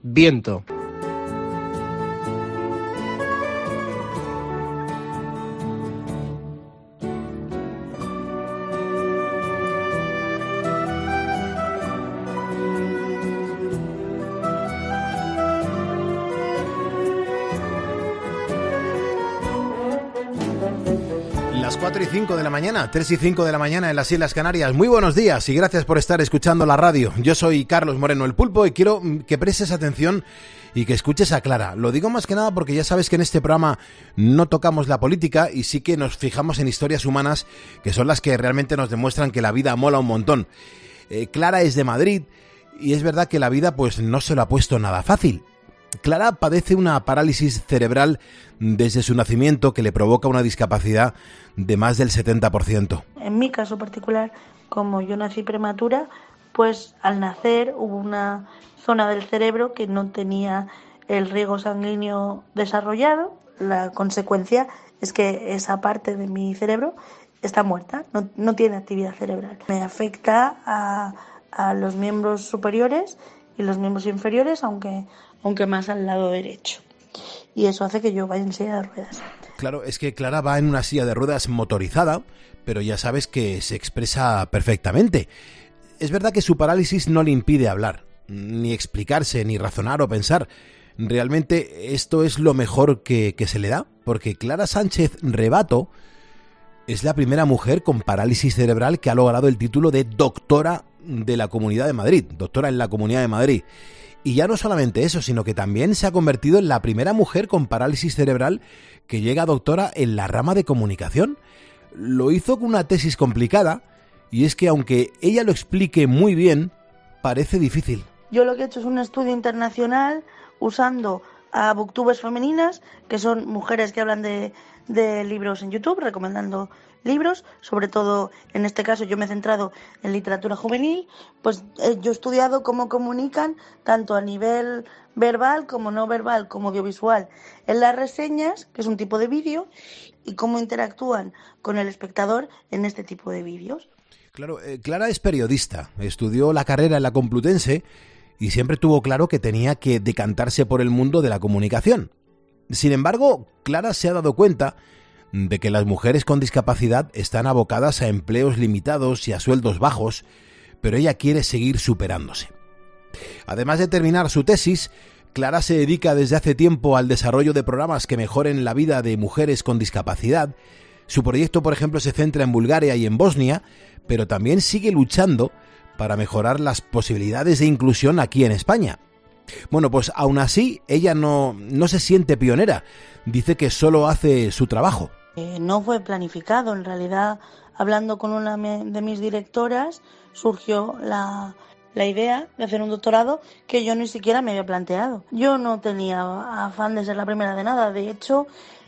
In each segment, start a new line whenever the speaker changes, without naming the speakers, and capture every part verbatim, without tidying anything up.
viento.
cuatro y cinco de la mañana, tres y cinco de la mañana en las Islas Canarias. Muy buenos días y gracias por estar escuchando la radio. Yo soy Carlos Moreno, el Pulpo, y quiero que prestes atención y que escuches a Clara. Lo digo más que nada porque ya sabes que en este programa no tocamos la política y sí que nos fijamos en historias humanas que son las que realmente nos demuestran que la vida mola un montón. Eh, Clara es de Madrid y es verdad que la vida pues no se lo ha puesto nada fácil. Clara padece una parálisis cerebral desde su nacimiento que le provoca una discapacidad de más del setenta por ciento.
En mi caso particular, como yo nací prematura, pues al nacer hubo una zona del cerebro que no tenía el riego sanguíneo desarrollado. La consecuencia es que esa parte de mi cerebro está muerta, no, no tiene actividad cerebral. Me afecta a, a los miembros superiores y los miembros inferiores, aunque, aunque más al lado derecho. Y eso hace que yo vaya en silla de ruedas.
Claro, es que Clara va en una silla de ruedas motorizada, pero ya sabes que se expresa perfectamente. Es verdad que su parálisis no le impide hablar, ni explicarse, ni razonar o pensar. Realmente esto es lo mejor que, que se le da, porque Clara Sánchez Rebato es la primera mujer con parálisis cerebral que ha logrado el título de doctora de la Comunidad de Madrid, doctora en la Comunidad de Madrid. Y ya no solamente eso, sino que también se ha convertido en la primera mujer con parálisis cerebral que llega a doctora en la rama de comunicación. Lo hizo con una tesis complicada, y es que aunque ella lo explique muy bien, parece difícil.
Yo lo que he hecho es un estudio internacional usando a booktubers femeninas, que son mujeres que hablan de, de libros en YouTube, recomendando libros, sobre todo en este caso yo me he centrado en literatura juvenil. Pues eh, yo he estudiado cómo comunican tanto a nivel verbal como no verbal como audiovisual en las reseñas, que es un tipo de vídeo, y cómo interactúan con el espectador en este tipo de vídeos.
Claro, eh, Clara es periodista, estudió la carrera en la Complutense y siempre tuvo claro que tenía que decantarse por el mundo de la comunicación. Sin embargo, Clara se ha dado cuenta de que las mujeres con discapacidad están abocadas a empleos limitados y a sueldos bajos, pero ella quiere seguir superándose. Además de terminar su tesis, Clara se dedica desde hace tiempo al desarrollo de programas que mejoren la vida de mujeres con discapacidad. Su proyecto, por ejemplo, se centra en Bulgaria y en Bosnia, pero también sigue luchando para mejorar las posibilidades de inclusión aquí en España. Bueno, pues aún así, ella no, no se siente pionera. Dice que solo hace su trabajo.
Eh, no fue planificado, en realidad, hablando con una de mis directoras, surgió la, la idea de hacer un doctorado que yo ni siquiera me había planteado. Yo no tenía afán de ser la primera de nada, de hecho,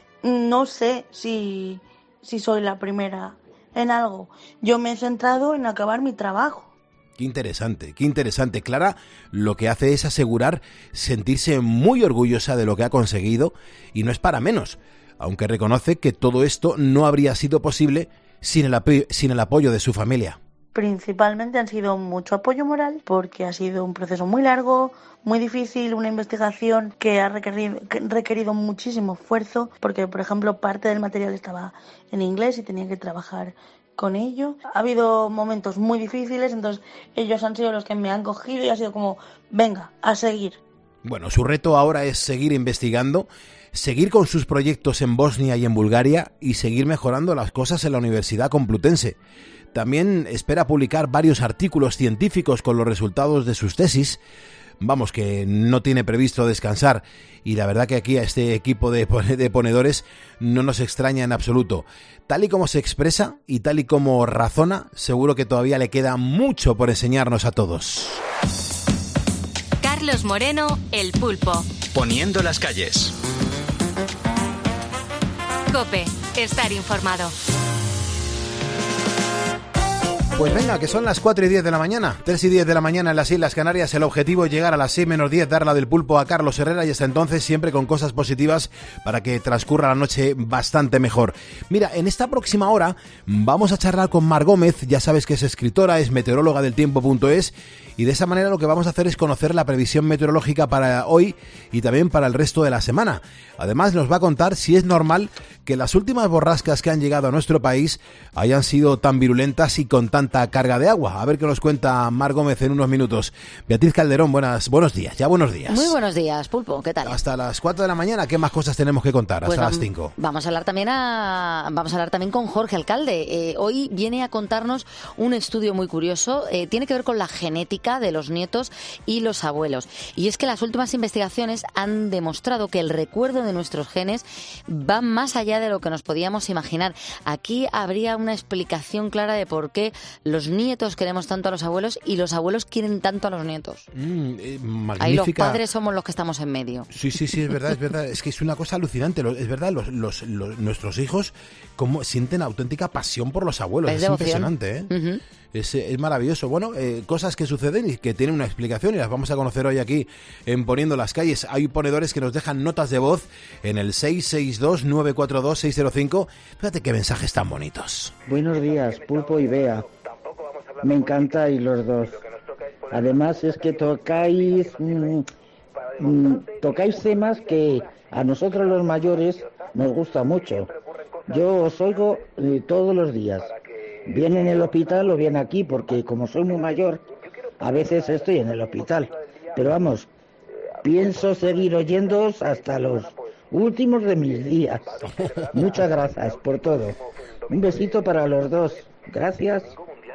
no sé si, si soy la primera en algo. Yo me he centrado en acabar mi trabajo.
Qué interesante, qué interesante. Clara lo que hace es asegurar sentirse muy orgullosa de lo que ha conseguido, y no es para menos, aunque reconoce que todo esto no habría sido posible sin el, apoyo, sin el apoyo de su familia.
Principalmente han sido mucho apoyo moral, porque ha sido un proceso muy largo, muy difícil, una investigación que ha requerido, que ha requerido muchísimo esfuerzo, porque, por ejemplo, parte del material estaba en inglés y tenía que trabajar con ello. Ha habido momentos muy difíciles, entonces ellos han sido los que me han cogido y ha sido como, venga, a seguir.
Bueno, su reto ahora es seguir investigando, seguir con sus proyectos en Bosnia y en Bulgaria y seguir mejorando las cosas en la Universidad Complutense. También espera publicar varios artículos científicos con los resultados de sus tesis. Vamos, que no tiene previsto descansar, y la verdad que aquí a este equipo de, de ponedores no nos extraña en absoluto. Tal y como se expresa y tal y como razona, seguro que todavía le queda mucho por enseñarnos a todos.
Carlos Moreno, el Pulpo.
Poniendo las calles.
COPE, estar informado.
Pues venga, que son las cuatro y diez de la mañana, tres y diez de la mañana en las Islas Canarias. El objetivo es llegar a las seis menos diez, dar la del pulpo a Carlos Herrera y hasta entonces siempre con cosas positivas para que transcurra la noche bastante mejor. Mira, en esta próxima hora vamos a charlar con Mar Gómez, ya sabes que es escritora, es meteoróloga del tiempo punto es y de esa manera lo que vamos a hacer es conocer la previsión meteorológica para hoy y también para el resto de la semana. Además nos va a contar si es normal que las últimas borrascas que han llegado a nuestro país hayan sido tan virulentas y con tanta carga de agua. A ver qué nos cuenta Mar Gómez en unos minutos. Beatriz Calderón, buenas, buenos días, ya buenos días.
Muy buenos días, Pulpo, ¿qué tal?
Hasta las cuatro de la mañana, ¿qué más cosas tenemos que contar?
Pues
hasta
vamos,
las cinco.
Vamos a hablar también a, vamos a hablar también con Jorge Alcalde. Eh, hoy viene a contarnos un estudio muy curioso, eh, tiene que ver con la genética de los nietos y los abuelos. Y es que las últimas investigaciones han demostrado que el recuerdo de nuestros genes va más allá de lo que nos podíamos imaginar. Aquí habría una explicación clara de por qué los nietos queremos tanto a los abuelos y los abuelos quieren tanto a los nietos.
Mm, eh, magnífica.
Ahí los padres somos los que estamos en medio.
Sí, sí, sí, es verdad, es verdad. Es que es una cosa alucinante. Es verdad, los, los, los, nuestros hijos como sienten auténtica pasión por los abuelos. Es, es impresionante, ¿eh? Uh-huh. Es, es maravilloso. Bueno, eh, cosas que suceden y que tienen una explicación y las vamos a conocer hoy aquí en Poniendo las Calles. Hay ponedores que nos dejan notas de voz en el seis seis dos, nueve cuatro dos, seis cero cinco. Fíjate qué mensajes tan bonitos.
Buenos días, Pulpo y Bea. Me encantáis los dos. Además es que tocáis mmm, mmm, tocáis temas que a nosotros los mayores nos gusta mucho. Yo os oigo eh, todos los días. Bien en el hospital o bien aquí, porque como soy muy mayor, a veces estoy en el hospital. Pero vamos, pienso seguir oyéndoos hasta los últimos de mis días. Muchas gracias por todo. Un besito para los dos. Gracias.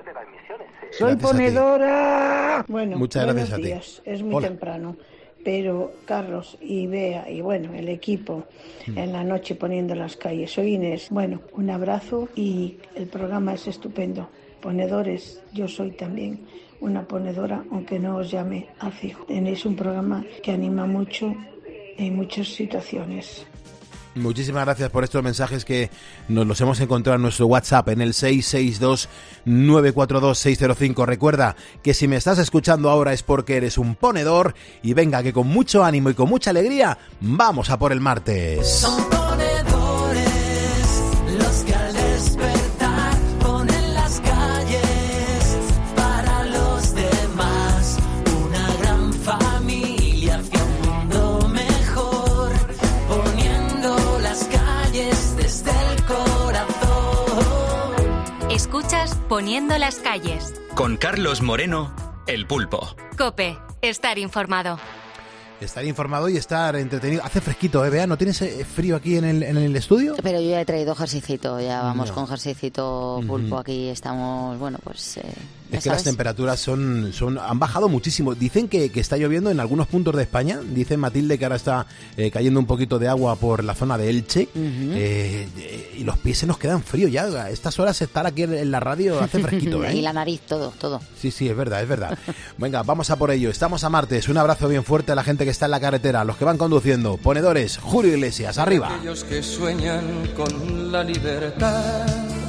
Soy
gracias
ponedora.
Bueno,
muchas gracias
buenos
a ti.
días. Es muy
Hola.
temprano. Pero Carlos y Bea y bueno, el equipo en la noche Poniendo las Calles. Soy Inés. Bueno, un abrazo y el programa es estupendo. Ponedores, yo soy también una ponedora, aunque no os llame a fijo. Tenéis un programa que anima mucho en muchas situaciones.
Muchísimas gracias por estos mensajes que nos los hemos encontrado en nuestro WhatsApp en el seis seis dos, nueve cuatro dos, seis cero cinco. Recuerda que si me estás escuchando ahora es porque eres un ponedor y venga que con mucho ánimo y con mucha alegría vamos a por el martes.
Son ponedores los que al despertar ponen las calles para los demás, una gran familia hacia un mundo mejor, poniendo las calles desde el corazón.
Escuchas Poniendo las Calles.
Con Carlos Moreno, el pulpo.
COPE, estar informado.
Estar informado y estar entretenido. Hace fresquito, ¿eh, Bea? ¿No tienes frío aquí en el, en el estudio?
Pero yo ya he traído jerseycito, ya vamos
no.
con jerseycito, Pulpo. Uh-huh. Aquí estamos, bueno, pues... Eh,
es que
sabes.
Las temperaturas son, son han bajado muchísimo. Dicen que, que está lloviendo en algunos puntos de España. Dice Matilde que ahora está eh, cayendo un poquito de agua por la zona de Elche. Uh-huh. eh, eh, y los pies se nos quedan fríos ya. A estas horas estar aquí en la radio hace fresquito, ¿eh?
Y la nariz, todo, todo.
Sí, sí, es verdad, es verdad. Venga, vamos a por ello. Estamos a martes. Un abrazo bien fuerte a la gente que está en la carretera, a los que van conduciendo. Ponedores, Julio Iglesias, arriba.
Aquellos que sueñan con la libertad,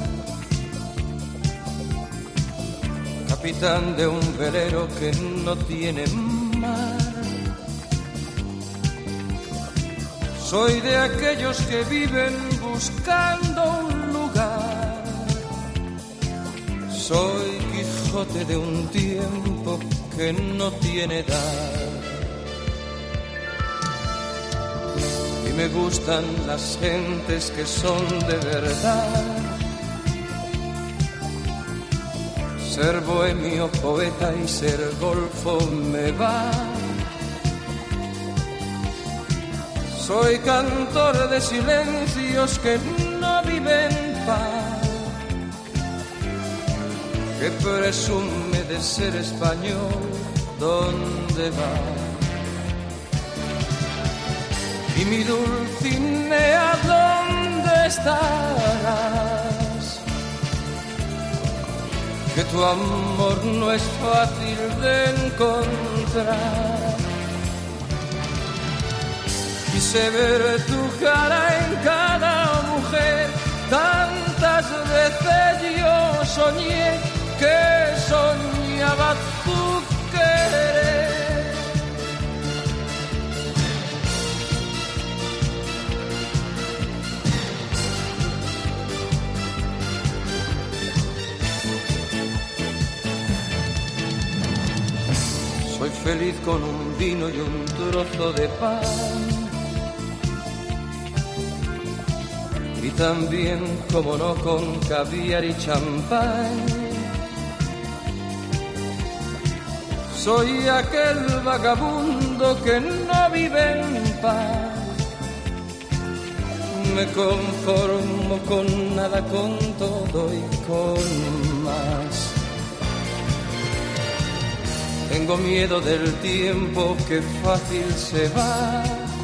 capitán de un velero que no tiene mar. Soy de aquellos que viven buscando un lugar. Soy Quijote de un tiempo que no tiene edad. Y me gustan las gentes que son de verdad. Ser bohemio, poeta y ser golfo me va. Soy cantor de silencios que no viven paz, que presume de ser español, ¿dónde va? Y mi Dulcinea, ¿dónde estarás? Que tu amor no es fácil de encontrar. Quise ver tu cara en cada mujer, tantas veces yo soñé que soñaba tu querer. Soy feliz con un vino y un trozo de pan. Y también, como no, con caviar y champán. Soy aquel vagabundo que no vive en paz. Me conformo con nada, con todo y con más. Tengo miedo del tiempo que fácil se va,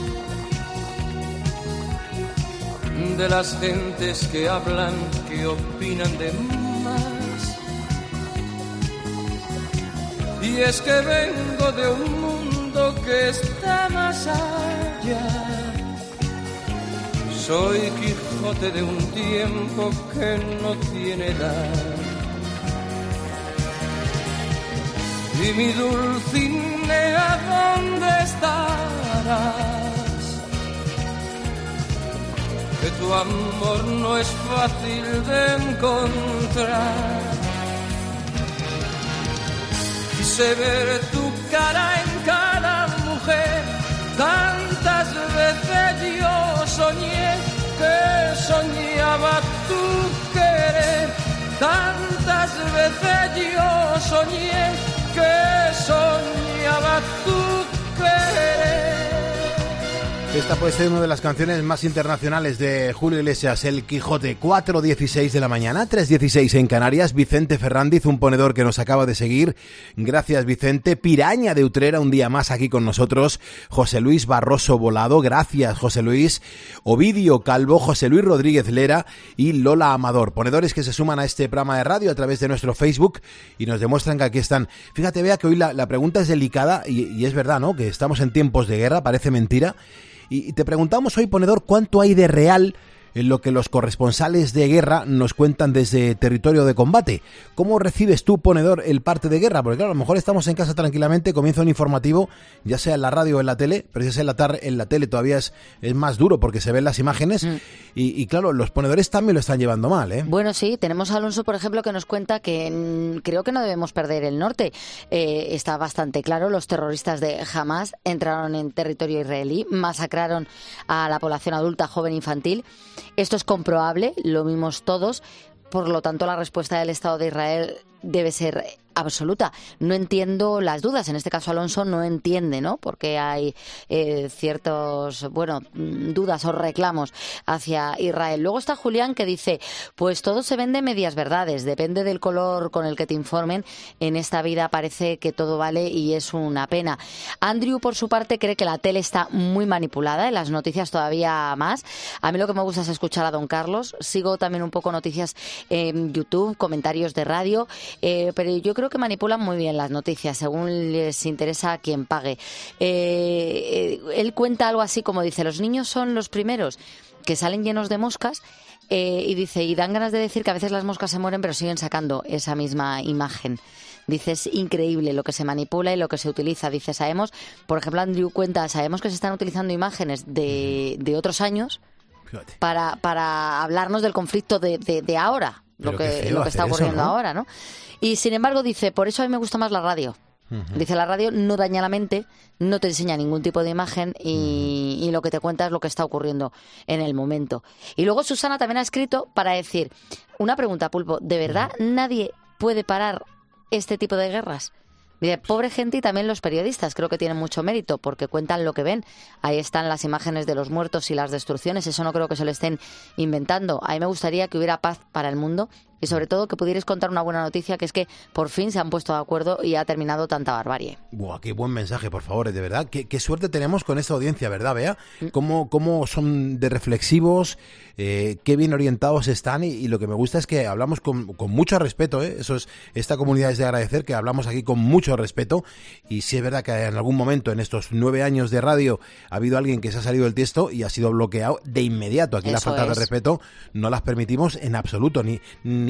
de las gentes que hablan, que opinan de más. Y es que vengo de un mundo que está más allá. Soy Quijote de un tiempo que no tiene edad. Y mi Dulcinea, ¿dónde estarás? Que tu amor no es fácil de encontrar. Quise ver tu cara en cada mujer, tantas veces yo soñé que soñaba tu querer. Tantas veces yo soñé que soñaba tu querer.
Esta puede ser una de las canciones más internacionales de Julio Iglesias, El Quijote. Cuatro dieciséis de la mañana, tres dieciséis en Canarias. Vicente Ferrandiz, un ponedor que nos acaba de seguir. Gracias, Vicente. Piraña de Utrera, un día más aquí con nosotros. José Luis Barroso Volado, gracias, José Luis. Ovidio Calvo, José Luis Rodríguez Lera y Lola Amador. Ponedores que se suman a este programa de radio a través de nuestro Facebook y nos demuestran que aquí están. Fíjate, vea que hoy la, la pregunta es delicada y, y es verdad, ¿no? Que estamos en tiempos de guerra, parece mentira. Y te preguntamos hoy, ponedor, ¿cuánto hay de real en lo que los corresponsales de guerra nos cuentan desde territorio de combate? ¿Cómo recibes tú, ponedor, el parte de guerra? Porque claro, a lo mejor estamos en casa tranquilamente, comienza un informativo, ya sea en la radio o en la tele, pero si es en la, tar- en la tele todavía es, es más duro porque se ven las imágenes mm. y, y claro, los ponedores también lo están llevando mal, ¿eh?
Bueno, sí, tenemos a Alonso, por ejemplo, que nos cuenta que mmm, creo que no debemos perder el norte. Eh, está bastante claro, los terroristas de Hamas entraron en territorio israelí, masacraron a la población adulta, joven, infantil. Esto es comprobable, lo vimos todos, por lo tanto la respuesta del Estado de Israel debe ser absoluta. No entiendo las dudas, en este caso Alonso no entiende, ¿no? Porque hay eh, ciertos, bueno, dudas o reclamos hacia Israel. Luego está Julián que dice, pues todo se vende medias verdades, depende del color con el que te informen, en esta vida parece que todo vale y es una pena. Andrew, por su parte, cree que la tele está muy manipulada, en las noticias todavía más. A mí lo que me gusta es escuchar a don Carlos, sigo también un poco noticias en YouTube, comentarios de radio, eh, pero yo creo que manipulan muy bien las noticias según les interesa a quien pague. Eh, él cuenta algo así como dice, los niños son los primeros que salen llenos de moscas eh, y dice, y dan ganas de decir que a veces las moscas se mueren pero siguen sacando esa misma imagen. Dice, es increíble lo que se manipula y lo que se utiliza. Dice, sabemos, por ejemplo, Andrew cuenta, sabemos que se están utilizando imágenes de, de otros años para, para hablarnos del conflicto de, de, de ahora, lo que, lo que está ocurriendo eso, ¿no? ahora, ¿no? Y sin embargo dice, por eso a mí me gusta más la radio. Uh-huh. Dice, la radio no daña la mente, no te enseña ningún tipo de imagen y, uh-huh. y lo que te cuenta es lo que está ocurriendo en el momento. Y luego Susana también ha escrito para decir, una pregunta, Pulpo, ¿de verdad uh-huh. nadie puede parar este tipo de guerras? Dice, pobre gente y también los periodistas, creo que tienen mucho mérito porque cuentan lo que ven. Ahí están las imágenes de los muertos y las destrucciones, eso no creo que se lo estén inventando. A mí me gustaría que hubiera paz para el mundo y sobre todo que pudierais contar una buena noticia, que es que por fin se han puesto de acuerdo y ha terminado tanta barbarie.
Buah, qué buen mensaje, por favor, de verdad. Qué, qué suerte tenemos con esta audiencia, ¿verdad, Bea? Cómo, cómo son de reflexivos, eh, qué bien orientados están y, y lo que me gusta es que hablamos con, con mucho respeto, ¿eh? Eso es, esta comunidad es de agradecer que hablamos aquí con mucho respeto y sí es verdad que en algún momento en estos nueve años de radio ha habido alguien que se ha salido del texto y ha sido bloqueado de inmediato. Aquí las faltas de respeto no las permitimos en absoluto, ni, ni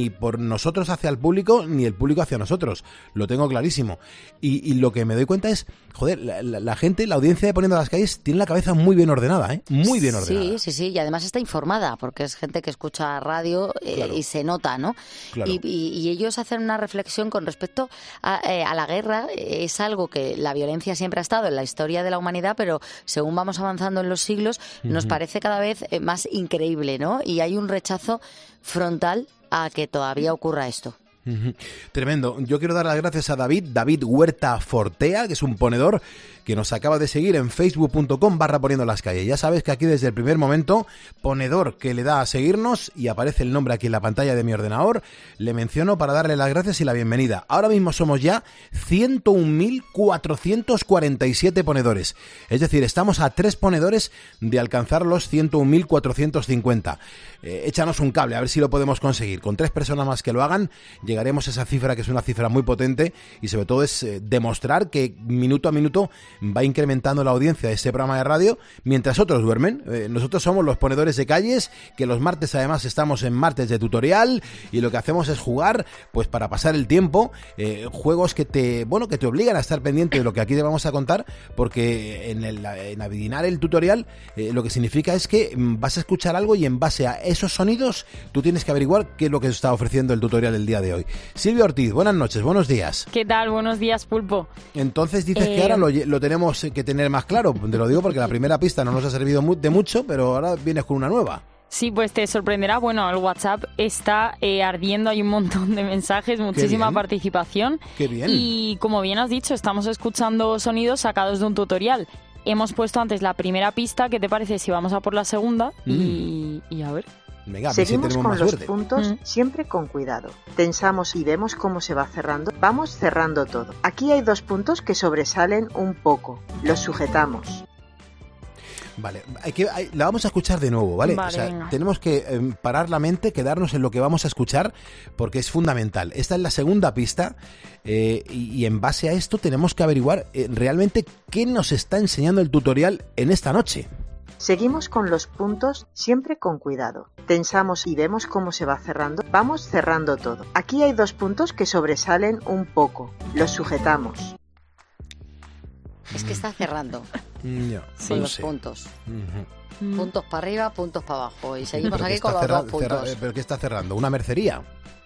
ni por nosotros hacia el público, ni el público hacia nosotros. Lo tengo clarísimo. Y, y lo que me doy cuenta es, joder, la, la, la gente, la audiencia de Poniendo las Calles tiene la cabeza muy bien ordenada, ¿eh? Muy bien ordenada.
Sí, sí, sí. Y además está informada, porque es gente que escucha radio eh, claro. y se nota, ¿no?
Claro.
Y, y, y ellos hacen una reflexión con respecto a, eh, a la guerra. Es algo que la violencia siempre ha estado en la historia de la humanidad, pero según vamos avanzando en los siglos, uh-huh. nos parece cada vez más increíble, ¿no? Y hay un rechazo frontal a que todavía ocurra esto.
Uh-huh. Tremendo. Yo quiero dar las gracias a David, David Huerta Fortea, que es un ponedor que nos acaba de seguir en facebook punto com barra Poniendo las Calles. Ya sabes que aquí desde el primer momento, ponedor que le da a seguirnos y aparece el nombre aquí en la pantalla de mi ordenador, le menciono para darle las gracias y la bienvenida. Ahora mismo somos ya ciento un mil cuatrocientos cuarenta y siete ponedores. Es decir, estamos a tres ponedores de alcanzar los ciento un mil cuatrocientos cincuenta. Eh, échanos un cable, a ver si lo podemos conseguir. Con tres personas más que lo hagan, llegaremos a esa cifra, que es una cifra muy potente, y sobre todo es eh, demostrar que minuto a minuto va incrementando la audiencia de este programa de radio mientras otros duermen. Eh, nosotros somos los ponedores de calles, que los martes además estamos en martes de tutorial, y lo que hacemos es jugar, pues para pasar el tiempo, eh, juegos que te, bueno, que te obligan a estar pendiente de lo que aquí te vamos a contar, porque en, el, en adivinar el tutorial eh, lo que significa es que vas a escuchar algo y en base a esos sonidos tú tienes que averiguar qué es lo que está ofreciendo el tutorial del día de hoy. Silvia Ortiz, buenas noches, buenos días.
¿Qué tal? Buenos días, Pulpo.
Entonces dices
eh...
que ahora lo, lo tenemos que tener más claro. Te lo digo porque la primera pista no nos ha servido de mucho, pero ahora vienes con una nueva.
Sí, pues te sorprenderá. Bueno, el WhatsApp está eh, ardiendo, hay un montón de mensajes, muchísima participación.
Qué bien.
Y como bien has dicho, estamos escuchando sonidos sacados de un tutorial. Hemos puesto antes la primera pista. ¿Qué te parece si vamos a por la segunda? Mm. Y, y a ver...
Venga,
Seguimos
si
con los
suerte.
puntos mm. siempre con cuidado. Tensamos y vemos cómo se va cerrando. Vamos cerrando todo. Aquí hay dos puntos que sobresalen un poco. Los sujetamos.
Vale, hay que, hay, la vamos a escuchar de nuevo, ¿vale?
Vale,
o sea,
venga.
tenemos que eh, parar la mente, quedarnos en lo que vamos a escuchar, porque es fundamental. Esta es la segunda pista eh, y, y en base a esto tenemos que averiguar eh, realmente qué nos está enseñando el tutorial en esta noche.
Seguimos con los puntos siempre con cuidado. Tensamos y vemos cómo se va cerrando. Vamos cerrando todo. Aquí hay dos puntos que sobresalen un poco. Los sujetamos.
Es que está cerrando.
No,
sí,
no
los
sé.
puntos.
Uh-huh.
Puntos para arriba, puntos para abajo. Y seguimos
aquí
con los
cerra-
dos puntos.
cerra- ¿Pero qué está cerrando? ¿Una mercería?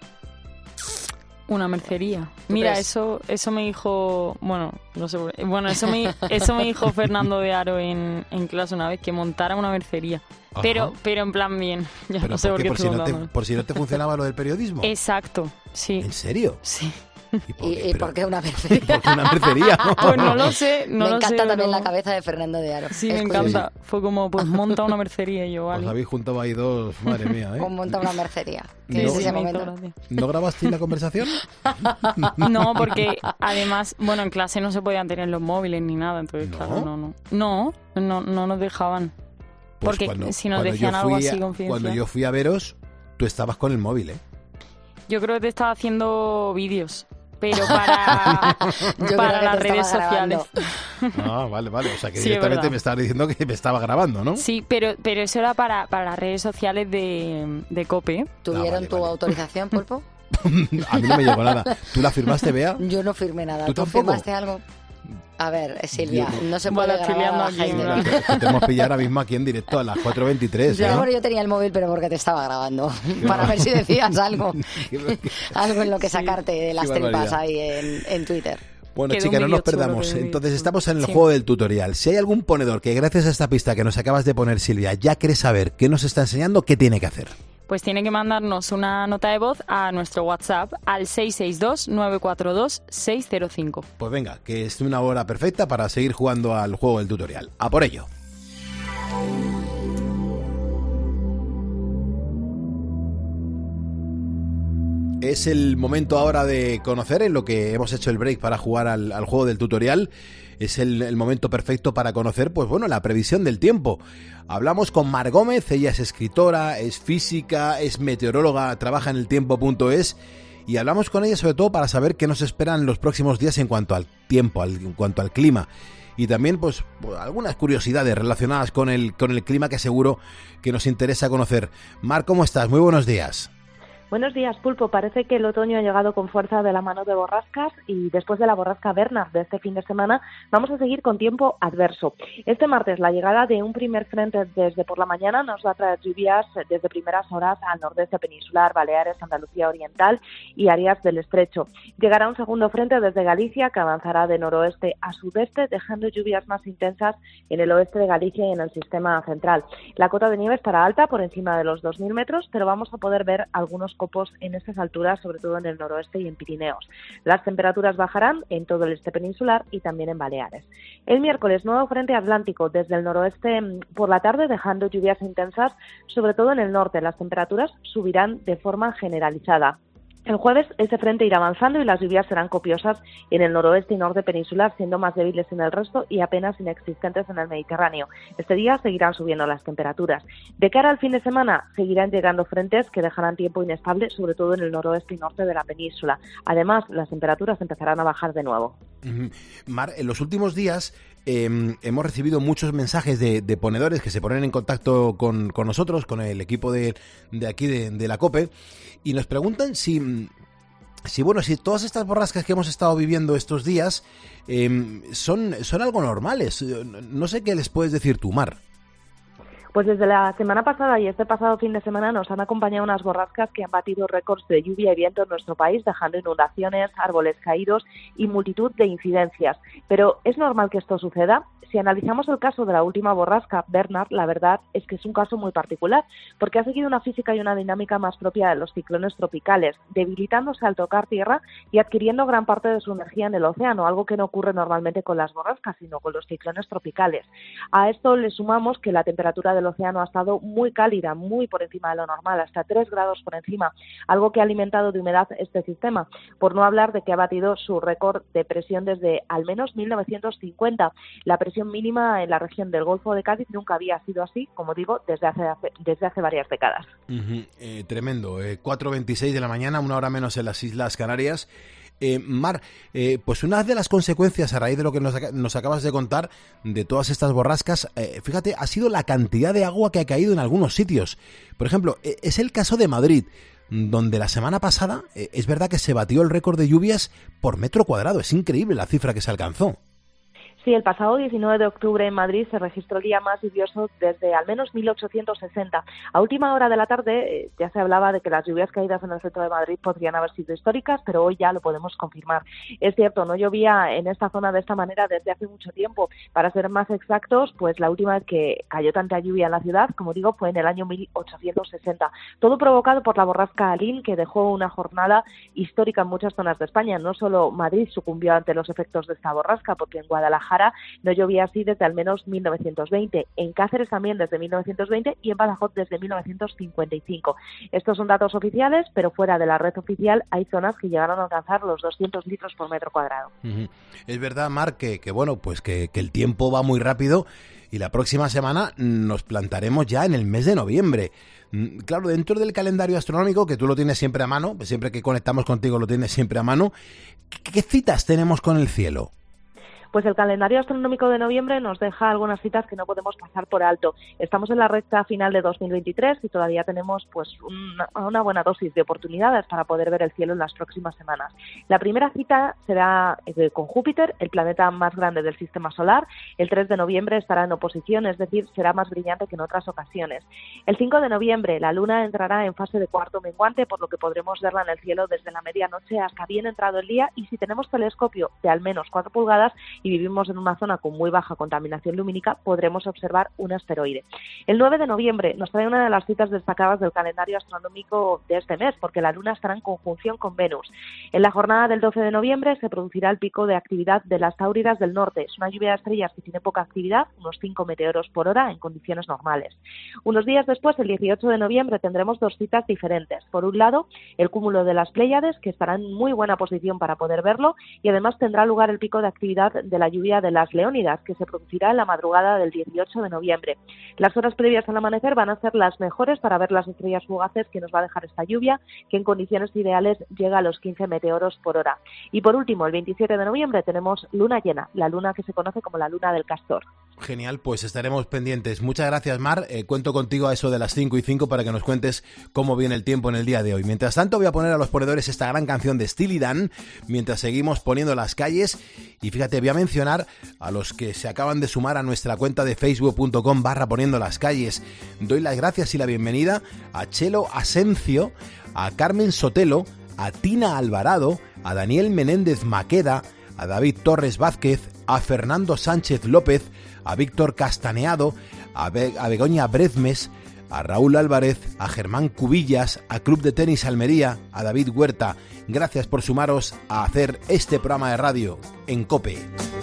Una mercería. Mira,
crees?
eso eso me dijo... Bueno, no sé... Bueno, eso me, eso me dijo Fernando de Aro en, en clase una vez, que montara una mercería.
Ajá.
Pero pero en plan bien. Ya
¿Pero
no sé
por
por
qué?
qué
¿Por, si
estoy
no te,
contando.
¿Por si no te funcionaba lo del periodismo?
Exacto, sí.
¿En serio?
Sí.
¿Y por
¿Y,
qué?
y
Pero-
por qué una mercería?
¿Por qué una mercería?
Pues no lo sé, no
me
lo
encanta
sé,
también
pero-
la cabeza de Fernando de Aro.
Sí,
Es
me
curioso.
encanta. Fue como, pues monta una mercería y yo,
Os
vale.
habéis juntado ahí dos, madre mía, ¿eh?
Como monta una mercería.
No.
Que es
Sí,
ese
me hizo
momento.
gracia.
¿No grabasteis la conversación?
No, porque además, bueno, en clase no se podían tener los móviles ni nada, entonces
¿No?
claro, no, no. No, no, no nos dejaban.
Pues
Porque
cuando-
si nos
cuando
decían
yo
algo
fui a-
así confidencial.
Cuando yo fui a veros, tú estabas con el móvil, ¿eh?
Yo creo que te estaba haciendo vídeos, pero para,
Yo creo
para
que
las
te
redes
estaba
sociales.
grabando.
Ah, vale, vale. O sea, que
Sí, es
directamente
verdad.
me estabas diciendo que me estaba grabando, ¿no?
Sí, pero, pero eso era para, para las redes sociales de, de COPE.
¿Tuvieron
Ah, vale,
tu
vale.
autorización, Pulpo?
A mí no me llegó nada. ¿Tú la firmaste, Bea?
Yo no firmé nada.
¿Tú
¿Tú,
tampoco?
firmaste algo? A ver, Silvia,
Yo-
no se
Bueno,
puede
estoy
grabar a
liando
la
aquí,
Heidegger.
¿verdad?
Es que te hemos pillado ahora mismo aquí en directo a las cuatro veintitrés, ¿eh?
Yo, bueno, yo tenía el móvil, pero porque te estaba grabando. Para ver si decías algo. Algo en lo que sacarte de las
Qué
tripas
barbaridad.
ahí en, en Twitter.
Bueno,
Quedó
chicas,
un
no
vídeo
nos
chulo,
perdamos.
quedó un vídeo
Entonces
chulo.
estamos en el
Sí.
juego del tutorial. Si hay algún ponedor que gracias a esta pista que nos acabas de poner, Silvia, ya quiere saber qué nos está enseñando, ¿qué tiene que hacer?
Pues tiene que mandarnos una nota de voz a nuestro WhatsApp al seis seis dos, nueve cuatro dos, seis cero cinco.
Pues venga, que es una hora perfecta para seguir jugando al juego del tutorial. ¡A por ello! Es el momento ahora de conocer, en lo que hemos hecho el break para jugar al, al juego del tutorial. Es el, el momento perfecto para conocer, pues bueno, la previsión del tiempo. Hablamos con Mar Gómez, ella es escritora, es física, es meteoróloga, trabaja en el tiempo punto es, y hablamos con ella sobre todo para saber qué nos esperan los próximos días en cuanto al tiempo, al, en cuanto al clima. Y también, pues, pues, algunas curiosidades relacionadas con el, con el clima que seguro que nos interesa conocer. Mar, ¿cómo estás? Muy buenos días.
Buenos días, Pulpo. Parece que el otoño ha llegado con fuerza de la mano de borrascas y después de la borrasca Bernard de este fin de semana vamos a seguir con tiempo adverso. Este martes la llegada de un primer frente desde por la mañana nos va a traer lluvias desde primeras horas al nordeste peninsular, Baleares, Andalucía Oriental y áreas del Estrecho. Llegará un segundo frente desde Galicia que avanzará de noroeste a sudeste dejando lluvias más intensas en el oeste de Galicia y en el sistema central. La cota de nieve estará alta por encima de los dos mil metros, pero vamos a poder ver algunos copos en estas alturas, sobre todo en el noroeste y en Pirineos. Las temperaturas bajarán en todo el este peninsular y también en Baleares. El miércoles, nuevo frente atlántico desde el noroeste por la tarde, dejando lluvias intensas, sobre todo en el norte. Las temperaturas subirán de forma generalizada. El jueves ese frente irá avanzando y las lluvias serán copiosas en el noroeste y norte peninsular, siendo más débiles en el resto y apenas inexistentes en el Mediterráneo. Este día seguirán subiendo las temperaturas. De cara al fin de semana seguirán llegando frentes que dejarán tiempo inestable, sobre todo en el noroeste y norte de la península. Además, las temperaturas empezarán a bajar de nuevo.
Mar, en los últimos días eh, hemos recibido muchos mensajes de, de ponedores que se ponen en contacto con, con nosotros, con el equipo de, de aquí de, de la COPE, y nos preguntan si, si, bueno, si todas estas borrascas que hemos estado viviendo estos días eh, son, son algo normales. No sé qué les puedes decir tú, Mar.
Pues desde la semana pasada y este pasado fin de semana nos han acompañado unas borrascas que han batido récords de lluvia y viento en nuestro país, dejando inundaciones, árboles caídos y multitud de incidencias. Pero ¿es normal que esto suceda? Si analizamos el caso de la última borrasca, Bernard, la verdad es que es un caso muy particular, porque ha seguido una física y una dinámica más propia de los ciclones tropicales, debilitándose al tocar tierra y adquiriendo gran parte de su energía en el océano, algo que no ocurre normalmente con las borrascas, sino con los ciclones tropicales. A esto le sumamos que la temperatura del océano ha estado muy cálida, muy por encima de lo normal, hasta tres grados por encima, algo que ha alimentado de humedad este sistema, por no hablar de que ha batido su récord de presión desde al menos mil novecientos cincuenta. La presión mínima en la región del Golfo de Cádiz nunca había sido así, como digo, desde hace, desde hace varias décadas.
Uh-huh. Eh, tremendo, eh, cuatro veintiséis de la mañana, una hora menos en las Islas Canarias. Eh, Mar, eh, pues una de las consecuencias a raíz de lo que nos, nos acabas de contar de todas estas borrascas, eh, fíjate, ha sido la cantidad de agua que ha caído en algunos sitios. Por ejemplo, eh, es el caso de Madrid, donde la semana pasada eh, es verdad que se batió el récord de lluvias por metro cuadrado. Es increíble la cifra que se alcanzó.
Sí, el pasado diecinueve de octubre en Madrid se registró el día más lluvioso desde al menos mil ochocientos sesenta. A última hora de la tarde eh, ya se hablaba de que las lluvias caídas en el centro de Madrid podrían haber sido históricas, pero hoy ya lo podemos confirmar. Es cierto, no llovía en esta zona de esta manera desde hace mucho tiempo. Para ser más exactos, pues la última vez que cayó tanta lluvia en la ciudad, como digo, fue en el año mil ochocientos sesenta. Todo provocado por la borrasca Aline, que dejó una jornada histórica en muchas zonas de España. No solo Madrid sucumbió ante los efectos de esta borrasca, porque en Guadalajara no llovía así desde al menos mil novecientos veinte, en Cáceres también desde mil novecientos veinte y en Badajoz desde mil novecientos cincuenta y cinco. Estos son datos oficiales, pero fuera de la red oficial hay zonas que llegaron a alcanzar los doscientos litros por metro cuadrado.
Uh-huh. Es verdad, Mar, que, que bueno, pues que, que el tiempo va muy rápido y la próxima semana nos plantaremos ya en el mes de noviembre. Claro, dentro del calendario astronómico, que tú lo tienes siempre a mano, siempre que conectamos contigo lo tienes siempre a mano, ¿qué, qué citas tenemos con el cielo?
Pues el calendario astronómico de noviembre nos deja algunas citas que no podemos pasar por alto. Estamos en la recta final de dos mil veintitrés y todavía tenemos pues una, una buena dosis de oportunidades para poder ver el cielo en las próximas semanas. La primera cita será con Júpiter, el planeta más grande del sistema solar. El tres de noviembre estará en oposición, es decir, será más brillante que en otras ocasiones. El cinco de noviembre la luna entrará en fase de cuarto menguante, por lo que podremos verla en el cielo desde la medianoche hasta bien entrado el día, y si tenemos telescopio de al menos cuatro pulgadas y vivimos en una zona con muy baja contaminación lumínica, podremos observar un asteroide. El nueve de noviembre nos trae una de las citas destacadas del calendario astronómico de este mes, porque la Luna estará en conjunción con Venus. En la jornada del doce de noviembre se producirá el pico de actividad de las Táuridas del norte. Es una lluvia de estrellas que tiene poca actividad, unos cinco meteoros por hora en condiciones normales. Unos días después, el dieciocho de noviembre, tendremos dos citas diferentes. Por un lado, el cúmulo de las Pléyades, que estará en muy buena posición para poder verlo, y además tendrá lugar el pico de actividad de la lluvia de las Leónidas, que se producirá en la madrugada del dieciocho de noviembre. Las horas previas al amanecer van a ser las mejores para ver las estrellas fugaces que nos va a dejar esta lluvia, que en condiciones ideales llega a los quince meteoros por hora. Y por último, el veintisiete de noviembre tenemos luna llena, la luna que se conoce como la luna del castor.
Genial, pues estaremos pendientes. Muchas gracias, Mar. Eh, cuento contigo a eso de las cinco y cinco para que nos cuentes cómo viene el tiempo en el día de hoy. Mientras tanto, voy a poner a los ponedores esta gran canción de Steely Dan, mientras seguimos poniendo las calles. Y fíjate, voy a mencionar a los que se acaban de sumar a nuestra cuenta de facebook.com barra poniendo las calles. Doy las gracias y la bienvenida a Chelo Asencio, a Carmen Sotelo, a Tina Alvarado, a Daniel Menéndez Maqueda, a David Torres Vázquez, a Fernando Sánchez López, a Víctor Castaneado, a, Be- a Begoña Brezmes, a Raúl Álvarez, a Germán Cubillas, a Club de Tenis Almería, a David Huerta. Gracias por sumaros a hacer este programa de radio en COPE.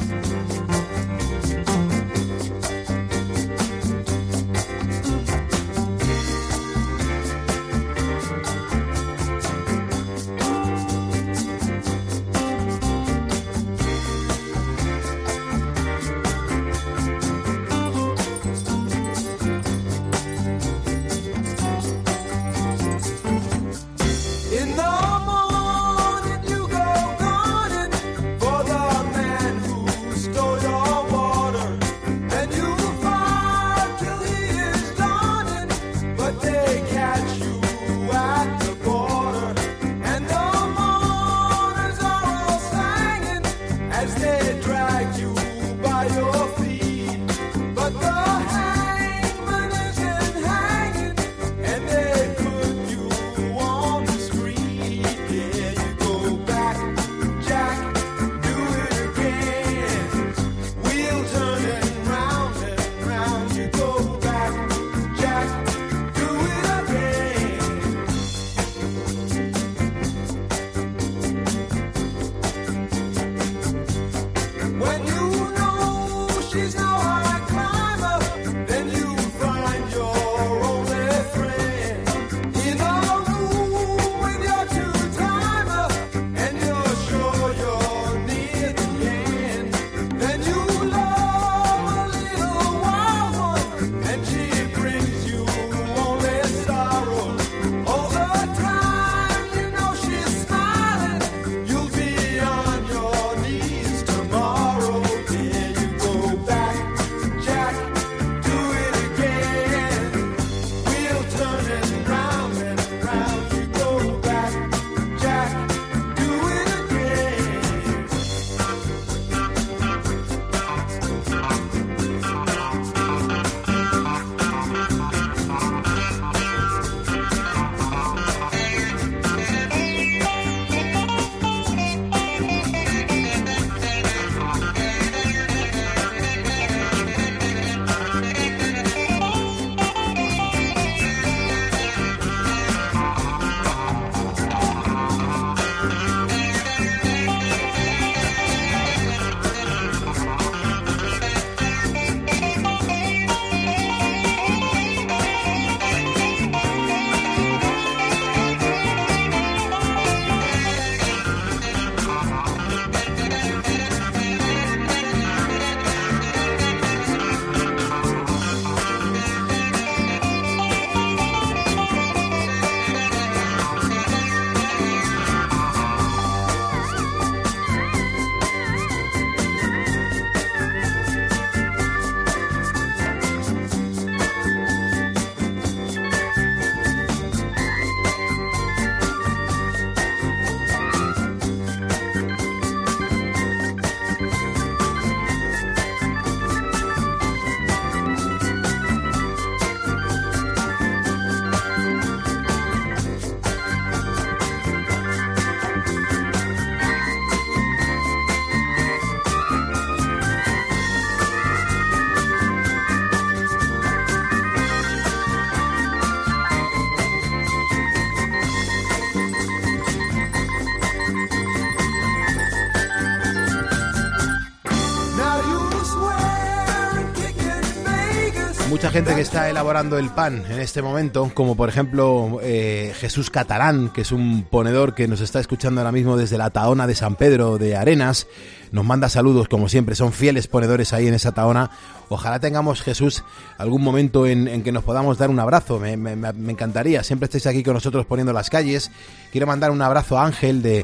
mucha gente que está elaborando el pan en este momento, como por ejemplo eh, Jesús Catalán, que es un ponedor que nos está escuchando ahora mismo desde la Tahona de San Pedro de Arenas. Nos manda saludos, como siempre, son fieles ponedores ahí en esa Tahona. Ojalá tengamos, Jesús, algún momento en, en que nos podamos dar un abrazo, me, me, me encantaría. Siempre estáis aquí con nosotros poniendo las calles. Quiero mandar un abrazo a Ángel de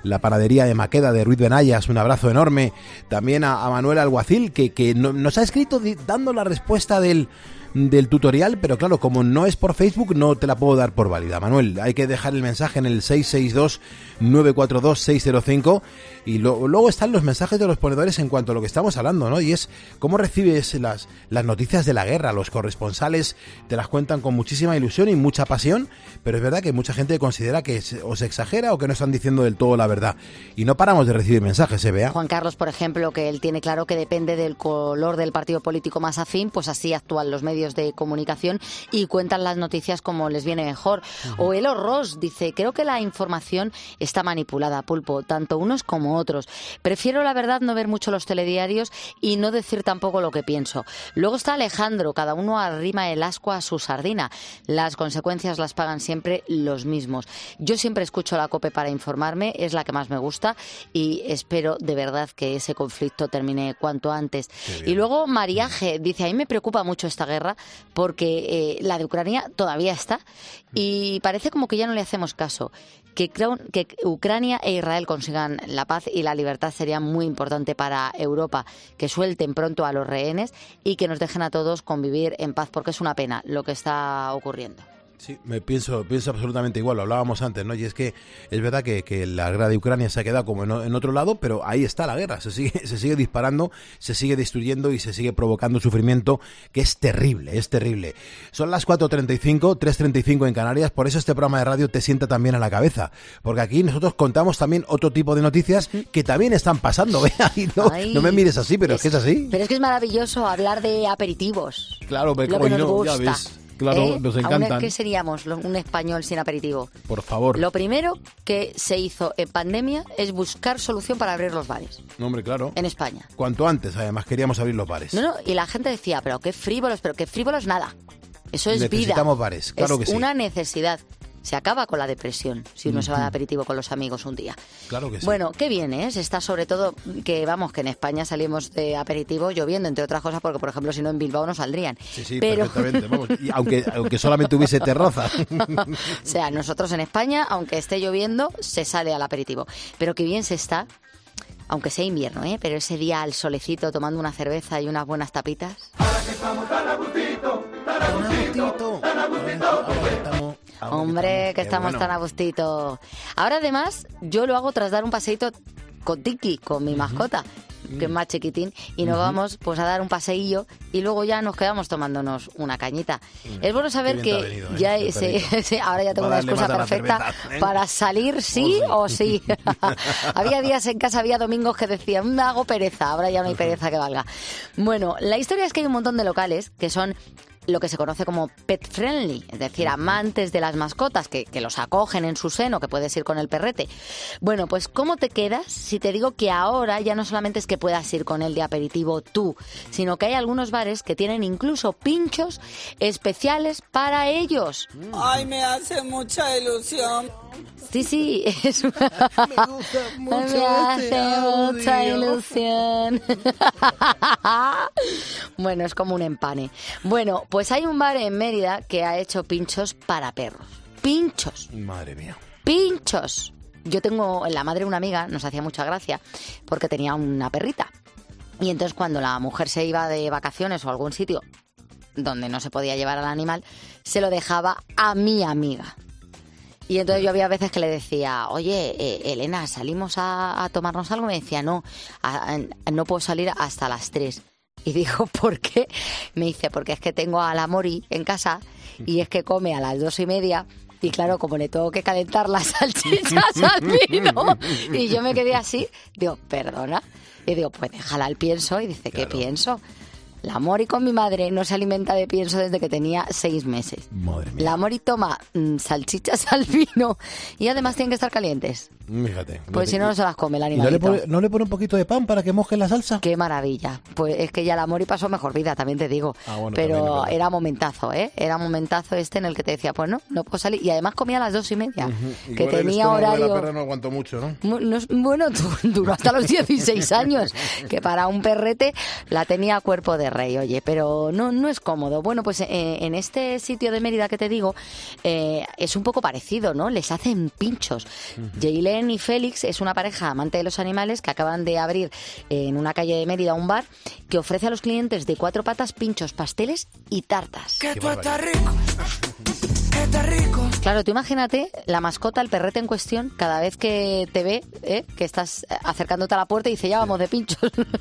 la panadería de Maqueda de Ruiz Benayas, un abrazo enorme. También a, a Manuel Alguacil, que, que no, nos ha escrito di, dando la respuesta del... del tutorial, pero claro, como no es por Facebook, no te la puedo dar por válida. Manuel, hay que dejar el mensaje en el seis seis dos, nueve cuatro dos, seis cero cinco y lo, luego están los mensajes de los ponedores en cuanto a lo que estamos hablando, ¿no? Y es cómo recibes las, las noticias de la guerra. Los corresponsales te las cuentan con muchísima ilusión y mucha pasión, pero es verdad que mucha gente considera que se, o se exagera o que no están diciendo del todo la verdad. Y no paramos de recibir mensajes, ¿eh, Bea?
Juan Carlos, por ejemplo, que él tiene claro que depende del color del partido político más afín, pues así actúan los medios de comunicación y cuentan las noticias como les viene mejor. Uh-huh. O Elo Ross dice, creo que la información está manipulada, Pulpo, tanto unos como otros. Prefiero, la verdad, no ver mucho los telediarios y no decir tampoco lo que pienso. Luego está Alejandro, cada uno arrima el ascua a su sardina. Las consecuencias las pagan siempre los mismos. Yo siempre escucho la COPE para informarme, es la que más me gusta y espero de verdad que ese conflicto termine cuanto antes. Y luego Mariaje dice, a mí me preocupa mucho esta guerra porque eh, la de Ucrania todavía está y parece como que ya no le hacemos caso. Que, que Ucrania e Israel consigan la paz y la libertad sería muy importante para Europa, que suelten pronto a los rehenes y que nos dejen a todos convivir en paz, porque es una pena lo que está ocurriendo.
Sí, me pienso, pienso absolutamente igual, lo hablábamos antes, ¿no? Y es que es verdad que, que la guerra de Ucrania se ha quedado como en, en otro lado, pero ahí está la guerra, se sigue, se sigue disparando, se sigue destruyendo y se sigue provocando sufrimiento que es terrible, es terrible. Son las cuatro treinta y cinco, tres treinta y cinco en Canarias, por eso este programa de radio te sienta también a la cabeza, porque aquí nosotros contamos también otro tipo de noticias que también están pasando, ¿vea? Y no, no me mires así, pero es, es que es así.
Pero es que es maravilloso hablar de aperitivos.
Claro, me
lo que nos
no,
gusta.
Ya ves. Claro,
¿Eh?
nos encantan.
¿Qué seríamos un español sin aperitivo?
Por favor.
Lo primero que se hizo en pandemia es buscar solución para abrir los bares.
No, hombre, claro.
En España.
Cuanto antes, además, queríamos abrir los bares.
No, no, y la gente decía, pero qué frívolos, pero qué frívolos nada. Eso es vida.
Necesitamos bares, claro
es
que sí.
Es una necesidad. Se acaba con la depresión si uno uh-huh. se va de aperitivo con los amigos un día.
Claro que sí.
Bueno, qué bien, ¿eh? Se está sobre todo que, vamos, que en España salimos de aperitivo lloviendo, entre otras cosas, porque, por ejemplo, si no en Bilbao no saldrían.
Sí, sí,
pero...
perfectamente. Vamos, y aunque, aunque solamente hubiese terraza.
O sea, nosotros en España, aunque esté lloviendo, se sale al aperitivo. Pero qué bien se está, aunque sea invierno, ¿eh? Pero ese día al solecito tomando una cerveza y unas buenas tapitas.
Ahora que estamos tan a gustito, tan a gustito, tan a gustito.
Ahora estamos...
Hombre, que estamos
bueno.
tan a gustito. Ahora, además, yo lo hago tras dar un paseíto con Tiki, con mi mascota, uh-huh. que es más chiquitín, y nos uh-huh. vamos pues a dar un paseillo y luego ya nos quedamos tomándonos una cañita. Uh-huh. Es bueno saber que venido, ¿eh? ya se, se, ahora ya tengo una excusa perfecta cerveza, ¿eh? Para salir sí oh, sí. o sí. Había días en casa, había domingos que decían, me hago pereza, ahora ya no hay pereza que valga. Bueno, la historia es que hay un montón de locales que son lo que se conoce como pet friendly, es decir, amantes de las mascotas que, que los acogen en su seno, que puedes ir con el perrete. Bueno, pues ¿cómo te quedas si te digo que ahora ya no solamente es que puedas ir con él de aperitivo tú, sino que hay algunos bares que tienen incluso pinchos especiales para ellos?
Ay, me hace mucha ilusión.
Sí, sí, es una...
Me gusta mucho
me hace
este
mucha
audio.
ilusión. Bueno, es como un empane. Bueno, pues hay un bar en Mérida que ha hecho pinchos para perros. ¡Pinchos!
Madre mía.
¡Pinchos! Yo tengo, la madre de una amiga, nos hacía mucha gracia, porque tenía una perrita. Y entonces cuando la mujer se iba de vacaciones o a algún sitio donde no se podía llevar al animal, se lo dejaba a mi amiga. Y entonces yo había veces que le decía, oye, eh, Elena, ¿salimos a, a tomarnos algo? Me decía, no, a, a, no puedo salir hasta las tres. Y digo, ¿por qué? Me dice, porque es que tengo a la Mori en casa y es que come a las dos y media. Y claro, como le tengo que calentar las salchichas al vino. Y yo me quedé así, digo, perdona. Y digo, pues déjala al pienso. Y dice, ¿qué pienso? La Mori con mi madre no se alimenta de pienso desde que tenía seis meses.
Madre mía.
La Mori toma mmm, salchichas al vino y además tienen que estar calientes.
Fíjate.
Pues si no, no se las come el
¿Y no
animalito.
le, pone, no le pone un poquito de pan para que moje la salsa?
Qué maravilla. Pues es que ya la Mori pasó mejor vida, también te digo.
Ah, bueno,
pero era momentazo, ¿eh? Era momentazo este en el que te decía, pues no, no puedo salir. Y además comía a las dos y media, uh-huh. que
Igual
tenía horario...
La perra no aguantó mucho, ¿no?
No, bueno, duró hasta los dieciséis años, que para un perrete la tenía a cuerpo de de rey, oye, pero no, no es cómodo. Bueno, pues eh, en este sitio de Mérida que te digo, eh, es un poco parecido, ¿no? Les hacen pinchos. Uh-huh. Jaylén y Félix es una pareja amante de los animales que acaban de abrir eh, en una calle de Mérida un bar que ofrece a los clientes de cuatro patas pinchos, pasteles y tartas.
Que tú estás rico. Está rico.
Claro, tú imagínate la mascota, el perrete en cuestión, cada vez que te ve, ¿eh? que estás acercándote a la puerta y dice, ya vamos de pinchos.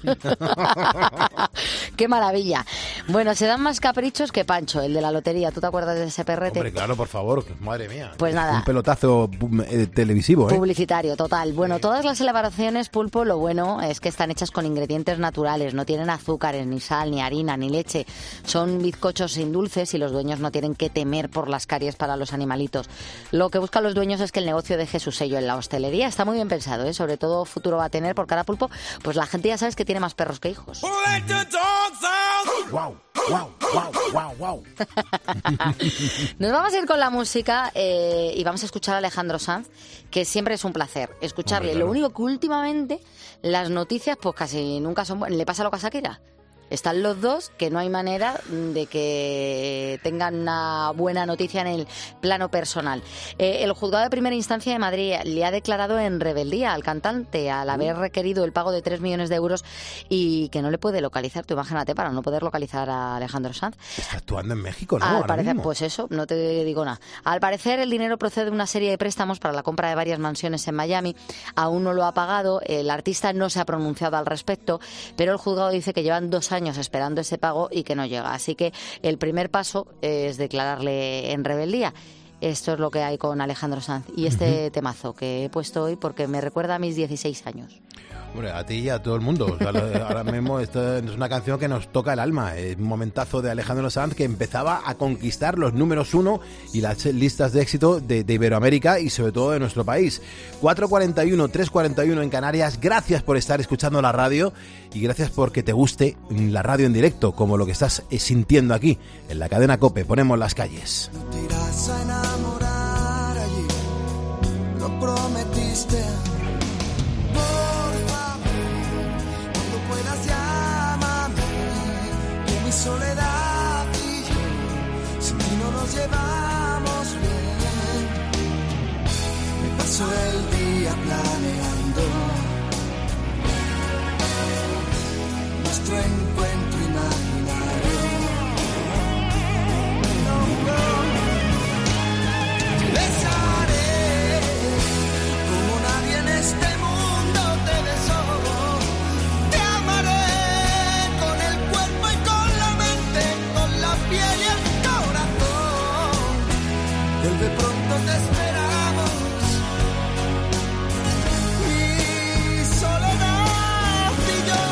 ¡Qué maravilla! Bueno, se dan más caprichos que Pancho, el de la lotería. ¿Tú te acuerdas de ese perrete?
Hombre, claro, por favor, madre mía.
Pues nada.
Un pelotazo eh, televisivo, ¿eh?
Publicitario, total. Bueno, todas las elaboraciones, Pulpo, lo bueno es que están hechas con ingredientes naturales, no tienen azúcares, ni sal, ni harina, ni leche. Son bizcochos sin dulces y los dueños no tienen que temer por las caries para los animalitos. Lo que buscan los dueños es que el negocio deje su sello en la hostelería. Está muy bien pensado, ¿eh? Sobre todo futuro va a tener, porque ahora, Pulpo, pues la gente ya sabes que tiene más perros que hijos.
¡Wow! ¡Wow! ¡Wow! ¡Wow! ¡Wow!
Nos vamos a ir con la música eh, y vamos a escuchar a Alejandro Sanz, que siempre es un placer escucharle. Hombre, claro. Lo único que últimamente las noticias pues casi nunca son buenas. ¿Le pasa lo que a Shakira? Están los dos que no hay manera de que tengan una buena noticia en el plano personal. Eh, el juzgado de primera instancia de Madrid le ha declarado en rebeldía al cantante al haber requerido el pago de tres millones de euros y que no le puede localizar. Tú imagínate, para no poder localizar a Alejandro Sanz.
Está actuando en México, ¿no?
Al
Ahora
parecer,
mismo.
pues eso, no te digo nada. Al parecer, el dinero procede de una serie de préstamos para la compra de varias mansiones en Miami. Aún no lo ha pagado. El artista no se ha pronunciado al respecto, pero el juzgado dice que llevan dos años años esperando ese pago y que no llega. Así que el primer paso es declararle en rebeldía. Esto es lo que hay con Alejandro Sanz. Y este uh-huh. temazo que he puesto hoy porque me recuerda a mis dieciséis años.
Hombre, a ti y a todo el mundo. O sea, ahora mismo esta es una canción que nos toca el alma. Es un momentazo de Alejandro Sanz que empezaba a conquistar los números uno y las listas de éxito de, de Iberoamérica y sobre todo de nuestro país. cuatro cuarenta y uno, tres cuarenta y uno en Canarias. Gracias por estar escuchando la radio y gracias porque te guste la radio en directo, como lo que estás sintiendo aquí en la cadena COPE. Ponemos Las Calles.
No te irás a enamorar allí, lo prometiste. Soledad y yo, sin ti no nos llevamos bien. Me paso el día planeando nuestro encuentro imaginario. No, no. Te besaré como nadie en este mundo te besó. Te amaré con el cuerpo y con piel y el corazón. Vuelve pronto, te esperamos. Mi soledad y yo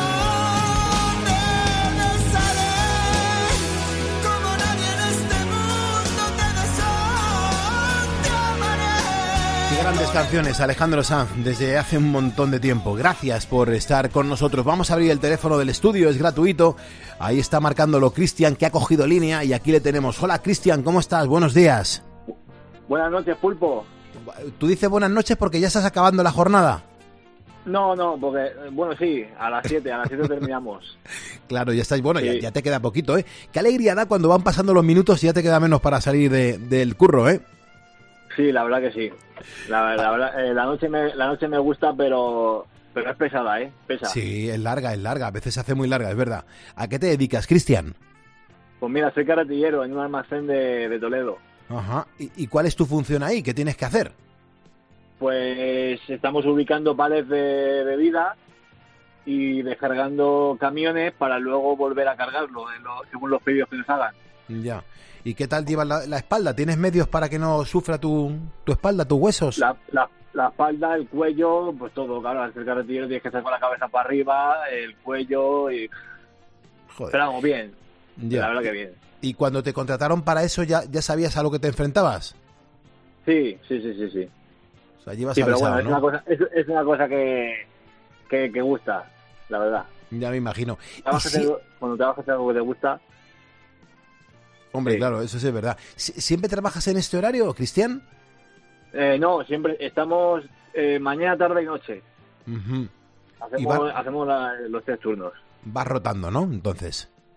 te besaré como nadie en este mundo te besó. Te amaré.
Qué grandes canciones, Alejandro Sanz, desde hace un montón de tiempo. Gracias por estar con nosotros. Vamos a abrir el teléfono del estudio, es gratuito. Ahí está marcándolo Cristian, que ha cogido línea, y aquí le tenemos. Hola, Cristian, ¿cómo estás? Buenos días.
Buenas noches, Pulpo.
¿Tú dices buenas noches porque ya estás acabando la jornada?
No, no, porque, bueno, sí, a las siete, a las siete terminamos.
Claro, ya estáis, bueno, sí. ya, ya te queda poquito, ¿eh? Qué alegría da cuando van pasando los minutos y ya te queda menos para salir de, del curro, ¿eh?
Sí, la verdad que sí. La, la, verdad, eh, la, noche me, la noche me gusta, pero... Pero es pesada, ¿eh? Pesa.
Sí, es larga, es larga. A veces se hace muy larga, es verdad. ¿A qué te dedicas, Cristian?
Pues mira, soy carretillero en un almacén de, de Toledo.
Ajá. ¿Y, ¿Y cuál es tu función ahí? ¿Qué tienes que hacer?
Pues estamos ubicando palets de bebida y descargando camiones para luego volver a cargarlo en lo, según los pedidos que nos hagan.
Ya. ¿Y qué tal llevas la, la espalda? ¿Tienes medios para que no sufra tu, tu espalda, tus huesos?
La, la, la espalda, el cuello, pues todo, claro, al ser carretillero tienes que estar con la cabeza para arriba, el cuello y... Joder. Pero vamos, bien, ya. La verdad que bien.
¿Y cuando te contrataron para eso ya, ya sabías a lo que te enfrentabas?
Sí, sí, sí, sí, sí.
O sea, llevas
sí, pero
avisado,
bueno,
¿no?
es una cosa, es, es una cosa que, que, que gusta, la verdad.
Ya me imagino.
Trabajas
sí?
algo, cuando trabajas algo que te gusta...
Hombre,
sí.
Claro, eso sí es verdad. ¿Siempre trabajas en este horario, Cristian?
Eh, no, siempre estamos eh, mañana, tarde y noche.
Uh-huh.
Hacemos, va, hacemos la, los tres turnos.
Vas rotando, ¿no? Entonces.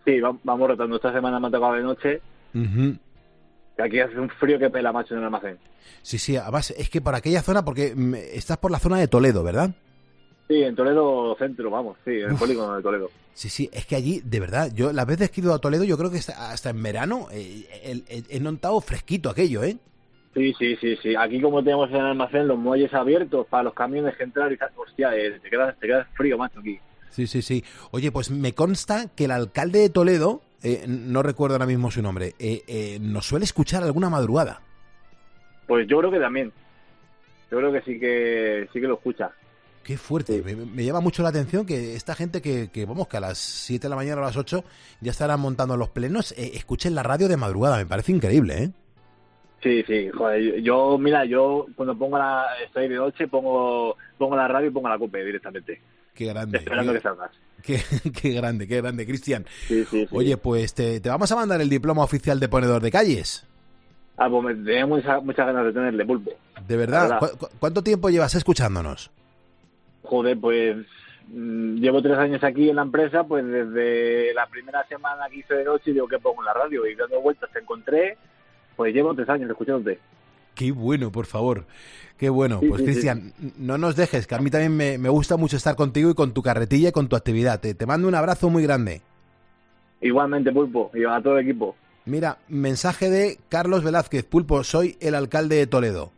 Sí, va- vamos rotando. Esta semana me ha tocado de noche.
Uh-huh.
Que aquí hace un frío que pela, macho, en el almacén.
Sí, sí, además es que por aquella zona, porque mm, estás por la zona de Toledo, ¿verdad?
Sí, en Toledo centro, vamos, sí, en el
Uf.
polígono de Toledo.
Sí, sí, es que allí, de verdad, yo las veces que he ido a Toledo, yo creo que hasta, hasta en verano eh, el- el- he notado fresquito aquello, ¿eh?
Sí, sí, sí, sí. Aquí como tenemos en el almacén los muelles abiertos para los camiones que entrar y tal, hostia, eh, te quedas, te quedas frío, macho, aquí.
Sí, sí, sí. Oye, pues me consta que el alcalde de Toledo, eh, no recuerdo ahora mismo su nombre, eh, eh, nos suele escuchar alguna madrugada.
Pues yo creo que también. Yo creo que sí que sí que lo escucha.
Qué fuerte, me, me llama mucho la atención que esta gente que, que vamos, que a las siete de la mañana o a las ocho ya estarán montando los plenos, eh, escuchen la radio de madrugada, me parece increíble, ¿eh?
Sí, sí, joder, yo, mira, yo cuando pongo la, estoy de noche, pongo pongo la radio y pongo la COPE directamente.
Qué grande.
Esperando
qué,
que salgas.
Qué, qué grande, qué grande, Cristian.
Sí, sí, sí.
Oye, pues te, te vamos a mandar el diploma oficial de ponedor de calles.
Ah, pues me tenía muchas, muchas ganas de tenerle, Pulpo.
De verdad,
La verdad.
¿Cu- cu- ¿cuánto tiempo llevas escuchándonos?
Joder, pues mm, llevo tres años aquí en la empresa, pues desde la primera semana que hice de noche digo que pongo en la radio y dando vueltas te encontré, pues llevo tres años escuchándote.
Qué bueno, por favor. Qué bueno.
Sí,
Pues
sí,
Cristian, no nos dejes, que a mí también me, me gusta mucho estar contigo y con tu carretilla y con tu actividad. Te, te mando un abrazo muy grande.
Igualmente, Pulpo, y a todo el equipo.
Mira, mensaje de Carlos Velázquez. Pulpo, soy el alcalde de Toledo.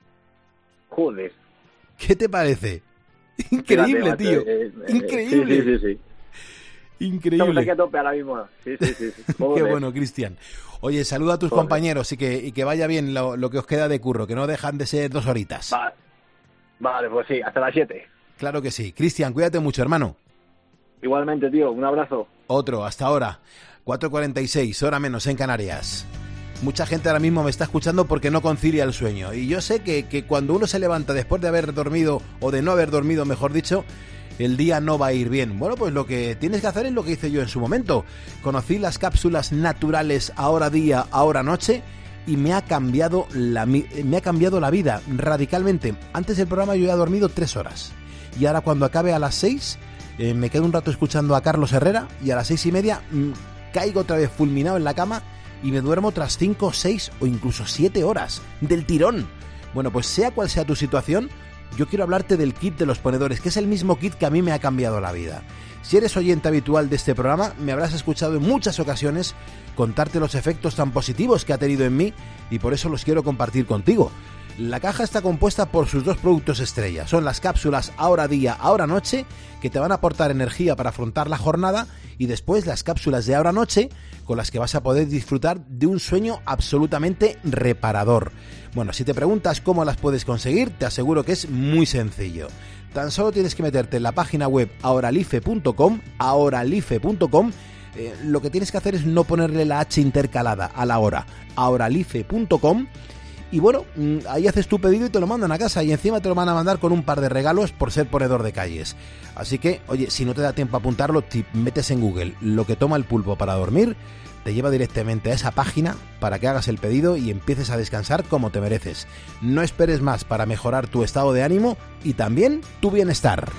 Joder.
¿Qué te parece? Increíble,
Fíjate,
tío.
macho, eh, eh,
Increíble.
Sí, sí, sí, sí.
Increíble.
Estamos aquí a tope ahora mismo. Sí, sí, sí. sí.
Qué
Joder.
bueno, Cristian. Oye, saluda a tus
Joder.
compañeros y que, y que vaya bien lo, lo que os queda de curro, que no dejan de ser dos horitas.
Vale. Vale, pues sí, hasta las siete.
Claro que sí. Cristian, cuídate mucho, hermano.
Igualmente, tío, un abrazo.
Otro, hasta ahora. cuatro cuarenta y seis, hora menos en Canarias. Mucha gente ahora mismo me está escuchando porque no concilia el sueño. Y yo sé que, que cuando uno se levanta después de haber dormido, o de no haber dormido, mejor dicho, el día no va a ir bien. Bueno, pues lo que tienes que hacer es lo que hice yo en su momento. Conocí las cápsulas naturales ahora día, ahora noche, y me ha cambiado la, me ha cambiado la vida radicalmente. Antes del programa yo había dormido tres horas. Y ahora cuando acabe a las seis, eh, me quedo un rato escuchando a Carlos Herrera, y a las seis y media mmm, caigo otra vez fulminado en la cama y me duermo tras cinco, seis o incluso siete horas del tirón. Bueno, pues sea cual sea tu situación, yo quiero hablarte del kit de los ponedores, que es el mismo kit que a mí me ha cambiado la vida. Si eres oyente habitual de este programa, me habrás escuchado en muchas ocasiones contarte los efectos tan positivos que ha tenido en mí y por eso los quiero compartir contigo. La caja está compuesta por sus dos productos estrella. Son las cápsulas Ahora Día, Ahora Noche, que te van a aportar energía para afrontar la jornada, y después las cápsulas de Ahora Noche, con las que vas a poder disfrutar de un sueño absolutamente reparador. Bueno, si te preguntas cómo las puedes conseguir, te aseguro que es muy sencillo. Tan solo tienes que meterte en la página web ahoralife punto com, ahoralife punto com. Eh, lo que tienes que hacer es no ponerle la H intercalada a la hora, ahoralife punto com. Y bueno, ahí haces tu pedido y te lo mandan a casa, y encima te lo van a mandar con un par de regalos por ser ponedor de calles. Así que, oye, si no te da tiempo a apuntarlo, te metes en Google lo que toma el pulpo para dormir, te lleva directamente a esa página para que hagas el pedido y empieces a descansar como te mereces. No esperes más para mejorar tu estado de ánimo y también tu bienestar.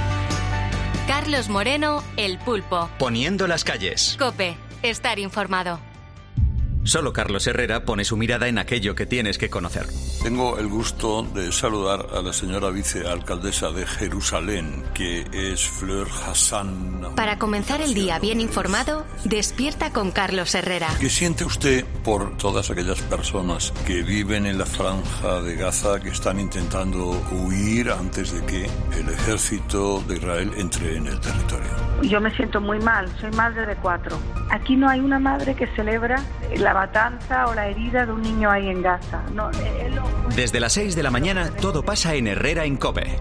Carlos Moreno, El Pulpo.
Poniendo las calles.
COPE. Estar informado.
Solo Carlos Herrera pone su mirada en aquello que tienes que conocer.
Tengo el gusto de saludar a la señora vicealcaldesa de Jerusalén, que es Fleur Hassan.
Para comenzar el día bien informado, despierta con Carlos Herrera.
¿Qué siente usted por todas aquellas personas que viven en la franja de Gaza, que están intentando huir antes de que el ejército de Israel entre en el territorio?
Yo me siento muy mal, soy madre de cuatro. Aquí no hay una madre que celebra la matanza o la herida de un niño ahí en Gaza. No, eh, lo...
Desde las seis de la mañana todo pasa en Herrera en COPE.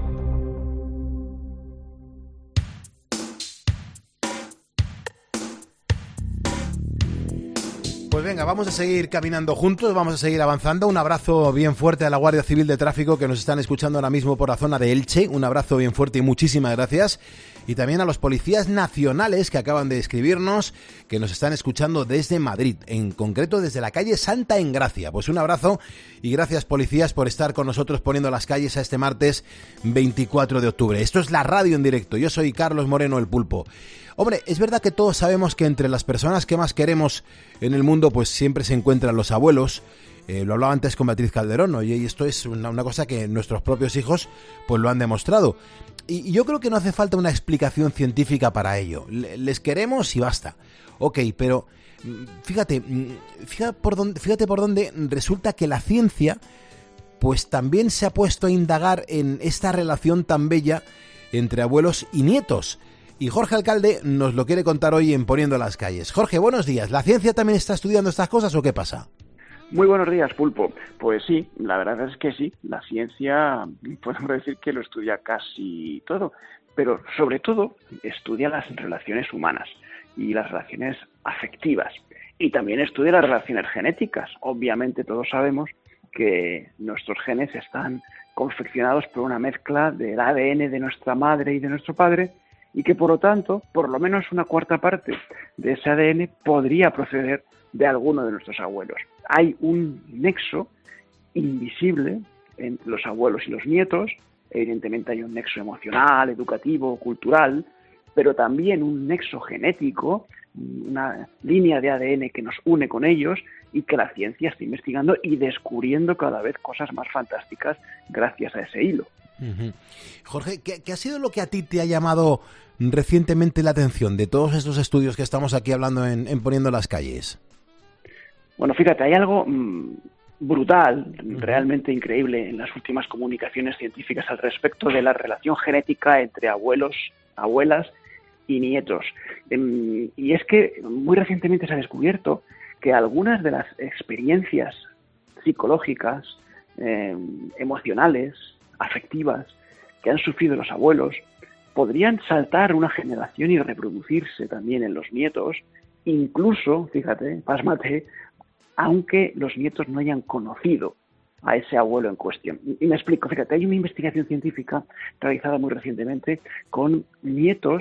Pues venga, vamos a seguir caminando juntos, vamos a seguir avanzando. Un abrazo bien fuerte a la Guardia Civil de Tráfico que nos están escuchando ahora mismo por la zona de Elche. Un abrazo bien fuerte y muchísimas gracias. y también a los policías nacionales que acaban de escribirnos, que nos están escuchando desde Madrid, en concreto desde la calle Santa Engracia. Pues un abrazo y gracias, policías, por estar con nosotros poniendo las calles a este martes veinticuatro de octubre. Esto es la radio en directo. Yo soy Carlos Moreno, el Pulpo. Hombre, es verdad que todos sabemos que entre las personas que más queremos en el mundo, pues siempre se encuentran los abuelos. Eh, lo hablaba antes con Beatriz Calderón, ¿no? Y esto es una, una cosa que nuestros propios hijos pues lo han demostrado. Y, y yo creo que no hace falta una explicación científica para ello. Le, les queremos y basta. Ok, pero fíjate, fíjate por dónde, fíjate por dónde resulta que la ciencia pues también se ha puesto a indagar en esta relación tan bella entre abuelos y nietos. Y Jorge Alcalde nos lo quiere contar hoy en Poniendo las Calles. Jorge, buenos días. ¿La ciencia también está estudiando estas cosas o qué pasa?
Muy buenos días, Pulpo. Pues sí, la verdad es que sí. La ciencia, podemos decir que lo estudia casi todo, pero sobre todo estudia las relaciones humanas y las relaciones afectivas. Y también estudia las relaciones genéticas. Obviamente todos sabemos que nuestros genes están confeccionados por una mezcla del A D N de nuestra madre y de nuestro padre, y que por lo tanto, por lo menos una cuarta parte de ese A D N podría proceder de alguno de nuestros abuelos. Hay un nexo invisible entre los abuelos y los nietos. Evidentemente hay un nexo emocional, educativo, cultural, pero también un nexo genético, una línea de A D N que nos une con ellos y que la ciencia está investigando y descubriendo cada vez cosas más fantásticas gracias a ese hilo.
Uh-huh. Jorge, ¿qué, ¿qué ha sido lo que a ti te ha llamado recientemente la atención de todos estos estudios que estamos aquí hablando en, en Poniendo las Calles?
Bueno, fíjate, hay algo mmm, brutal, realmente increíble en las últimas comunicaciones científicas al respecto de la relación genética entre abuelos, abuelas y nietos. Eh, y es que muy recientemente se ha descubierto que algunas de las experiencias psicológicas, eh, emocionales, afectivas que han sufrido los abuelos podrían saltar una generación y reproducirse también en los nietos, incluso, fíjate, pásmate, aunque los nietos no hayan conocido a ese abuelo en cuestión. Y me explico, fíjate, hay una investigación científica realizada muy recientemente con nietos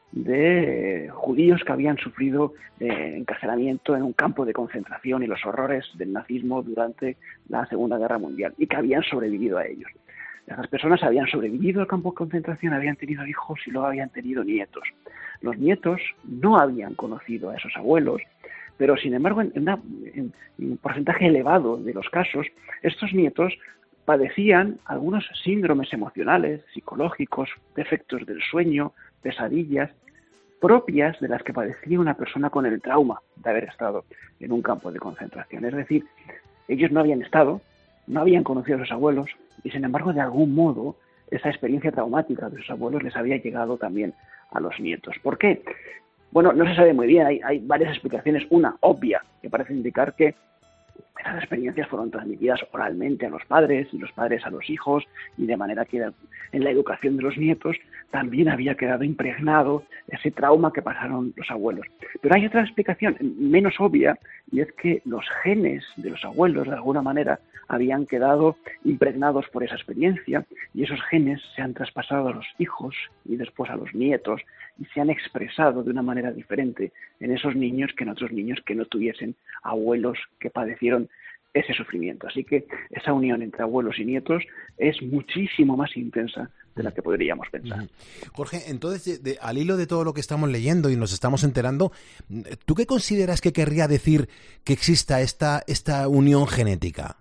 de judíos que habían sufrido eh, encarcelamiento en un campo de concentración y los horrores del nazismo durante la Segunda Guerra Mundial y que habían sobrevivido a ellos. Esas personas habían sobrevivido al campo de concentración, habían tenido hijos y luego habían tenido nietos. Los nietos no habían conocido a esos abuelos, pero sin embargo en, una, en un porcentaje elevado de los casos, estos nietos padecían algunos síndromes emocionales, psicológicos, defectos del sueño, pesadillas, propias de las que padecía una persona con el trauma de haber estado en un campo de concentración. Es decir, ellos no habían estado, no habían conocido a sus abuelos y sin embargo de algún modo esa experiencia traumática de sus abuelos les había llegado también a los nietos. ¿Por qué? Bueno, no se sabe muy bien, hay, hay varias explicaciones. Una obvia que parece indicar que esas experiencias fueron transmitidas oralmente a los padres y los padres a los hijos, y de manera que en la educación de los nietos también había quedado impregnado ese trauma que pasaron los abuelos. Pero hay otra explicación menos obvia, y es que los genes de los abuelos de alguna manera habían quedado impregnados por esa experiencia, y esos genes se han traspasado a los hijos y después a los nietos y se han expresado de una manera diferente en esos niños que en otros niños que no tuviesen abuelos que padecieron ese sufrimiento. Así que esa unión entre abuelos y nietos es muchísimo más intensa de la que podríamos pensar.
Jorge, entonces, de, de, al hilo de todo lo que estamos leyendo y nos estamos enterando, ¿tú qué consideras que querría decir que exista esta, esta unión genética?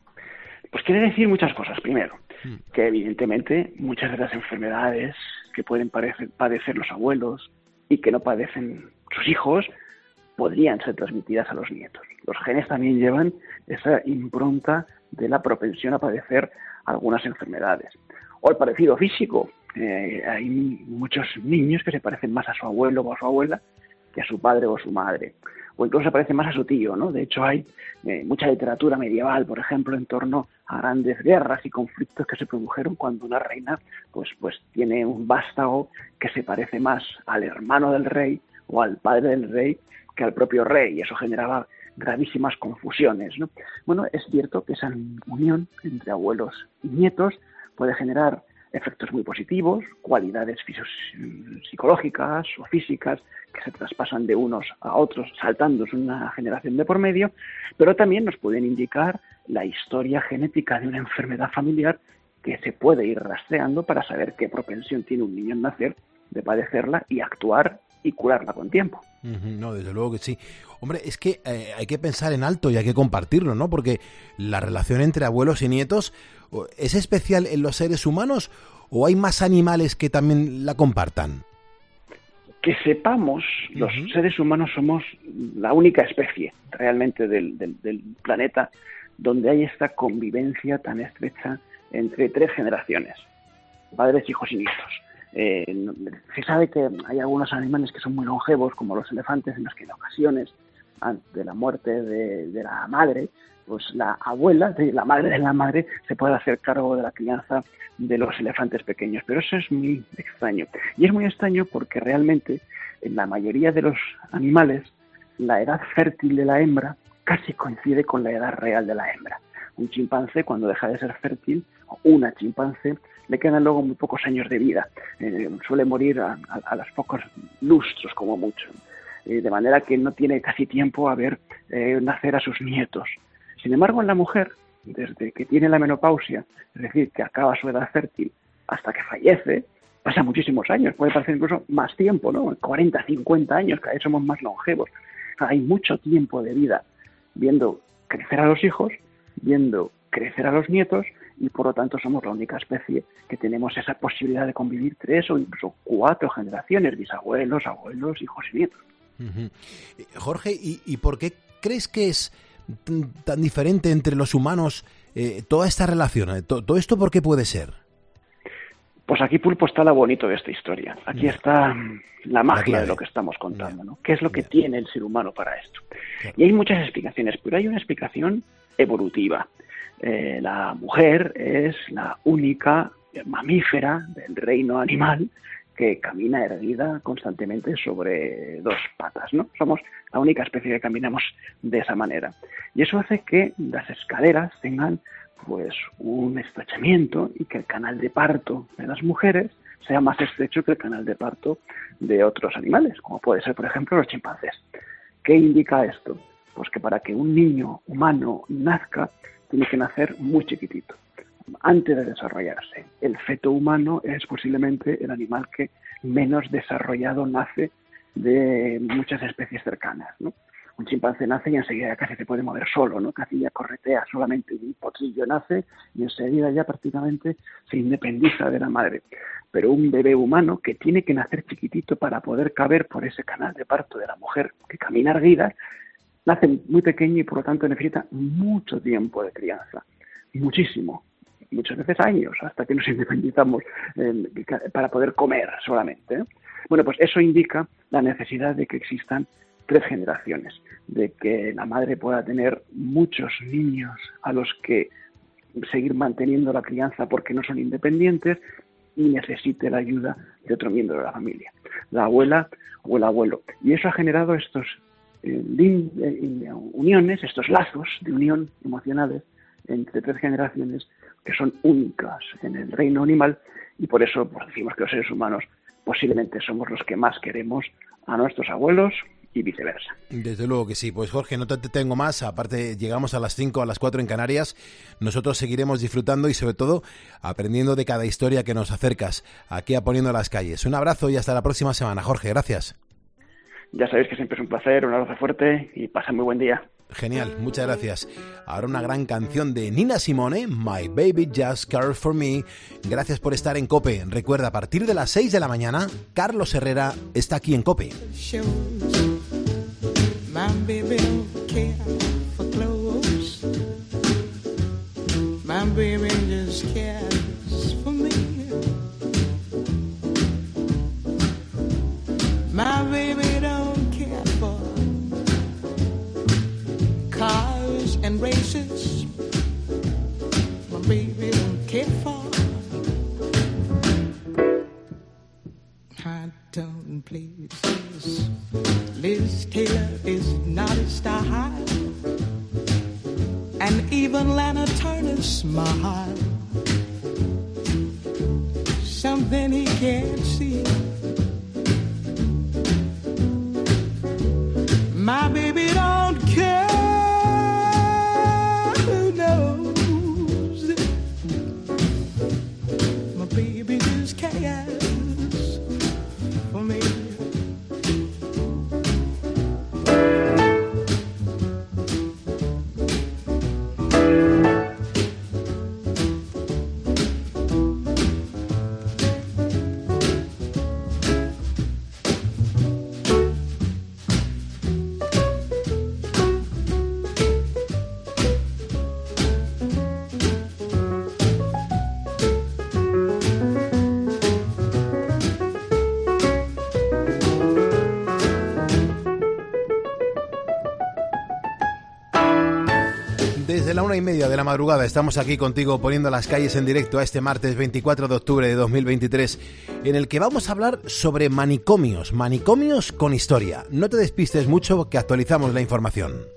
Pues quiere decir muchas cosas. Primero, que evidentemente muchas de las enfermedades que pueden padecer, padecer los abuelos y que no padecen sus hijos podrían ser transmitidas a los nietos. Los genes también llevan esa impronta de la propensión a padecer algunas enfermedades. O el parecido físico. Eh, hay muchos niños que se parecen más a su abuelo o a su abuela que a su padre o a su madre. O incluso se parece más a su tío, ¿no? De hecho, hay eh, mucha literatura medieval, por ejemplo, en torno a grandes guerras y conflictos que se produjeron cuando una reina pues, pues tiene un vástago que se parece más al hermano del rey o al padre del rey que al propio rey, y eso generaba gravísimas confusiones, ¿no? Bueno, es cierto que esa unión entre abuelos y nietos puede generar efectos muy positivos, cualidades psicológicas o físicas que se traspasan de unos a otros, saltándose una generación de por medio, pero también nos pueden indicar la historia genética de una enfermedad familiar que se puede ir rastreando para saber qué propensión tiene un niño en nacer de padecerla y actuar y curarla con tiempo.
No, desde luego que sí. Hombre, es que eh, hay que pensar en alto y hay que compartirlo, ¿no? Porque la relación entre abuelos y nietos es especial en los seres humanos ¿o hay más animales que también la compartan?
Que sepamos, los uh-huh. seres humanos somos la única especie realmente del, del, del planeta donde hay esta convivencia tan estrecha entre tres generaciones, padres, hijos y nietos. Eh, se sabe que hay algunos animales que son muy longevos, como los elefantes, en los que en ocasiones, antes de la muerte de, de la madre, pues la abuela, la madre de la madre, se puede hacer cargo de la crianza de los elefantes pequeños. Pero eso es muy extraño. Y es muy extraño porque realmente en la mayoría de los animales la edad fértil de la hembra casi coincide con la edad real de la hembra. Un chimpancé, cuando deja de ser fértil, o una chimpancé, le quedan luego muy pocos años de vida. Eh, suele morir a, a, a los pocos lustros, como mucho. Eh, de manera que no tiene casi tiempo a ver eh, nacer a sus nietos. Sin embargo, en la mujer, desde que tiene la menopausia, es decir, que acaba su edad fértil, hasta que fallece, pasa muchísimos años, puede pasar incluso más tiempo, ¿no? cuarenta, cincuenta años, cada vez somos más longevos. Hay mucho tiempo de vida viendo crecer a los hijos, viendo crecer a los nietos, y por lo tanto somos la única especie que tenemos esa posibilidad de convivir tres o incluso cuatro generaciones, bisabuelos, abuelos, hijos y nietos.
Uh-huh. Jorge, ¿y, ¿y por qué crees que es tan diferente entre los humanos eh, toda esta relación? ¿Todo esto por qué puede ser?
Pues aquí, Pulpo, está lo bonito de esta historia. Aquí yeah. está la magia la de lo que estamos contando, ¿no? ¿Qué es lo que yeah. tiene el ser humano para esto? Yeah. Y hay muchas explicaciones, pero hay una explicación evolutiva. Eh, la mujer es la única mamífera del reino animal que camina erguida constantemente sobre dos patas, ¿no? Somos la única especie que caminamos de esa manera. Y eso hace que las escaleras tengan pues un estrechamiento y que el canal de parto de las mujeres sea más estrecho que el canal de parto de otros animales, como puede ser, por ejemplo, los chimpancés. ¿Qué indica esto? Pues que para que un niño humano nazca, tiene que nacer muy chiquitito, antes de desarrollarse. El feto humano es posiblemente el animal que menos desarrollado nace de muchas especies cercanas, ¿no? Un chimpancé nace y enseguida ya casi se puede mover solo, ¿no? Casi ya corretea solamente un potrillo nace y enseguida ya prácticamente se independiza de la madre. Pero un bebé humano que tiene que nacer chiquitito para poder caber por ese canal de parto de la mujer que camina erguida, nace muy pequeño y por lo tanto necesita mucho tiempo de crianza, muchísimo, muchas veces años, hasta que nos independizamos eh, para poder comer solamente, ¿eh? Bueno, pues eso indica la necesidad de que existan tres generaciones, de que la madre pueda tener muchos niños a los que seguir manteniendo la crianza porque no son independientes y necesite la ayuda de otro miembro de la familia, la abuela o el abuelo. Y eso ha generado estos eh, eh, uniones, estos lazos de unión emocionales entre tres generaciones que son únicas en el reino animal y por eso pues, decimos que los seres humanos posiblemente somos los que más queremos a nuestros abuelos y viceversa.
Desde luego que sí. Pues Jorge, no te tengo más. Aparte, llegamos a las cinco, a las cuatro en Canarias. Nosotros seguiremos disfrutando y sobre todo aprendiendo de cada historia que nos acercas aquí a Poniendo las Calles. Un abrazo y hasta la próxima semana. Jorge, gracias.
Ya sabéis que siempre es un placer, un abrazo fuerte y pasa muy buen día.
Genial, muchas gracias. Ahora una gran canción de Nina Simone, My Baby Just Cared For Me. Gracias por estar en COPE. Recuerda, a partir de las seis de la mañana, Carlos Herrera está aquí en COPE.
My baby don't care for clothes. My baby just cares for me. My baby don't care for cars and races. My baby don't care for high tone places. Liz Taylor is not a star high, and even Lana Turner smile. something he can't see. My baby don't care who knows. My baby just cares for me.
Desde la una y media de la madrugada estamos aquí contigo poniendo las calles en directo a este martes veinticuatro de octubre de dos mil veintitrés, en el que vamos a hablar sobre manicomios, manicomios con historia. No te despistes mucho, que actualizamos la información.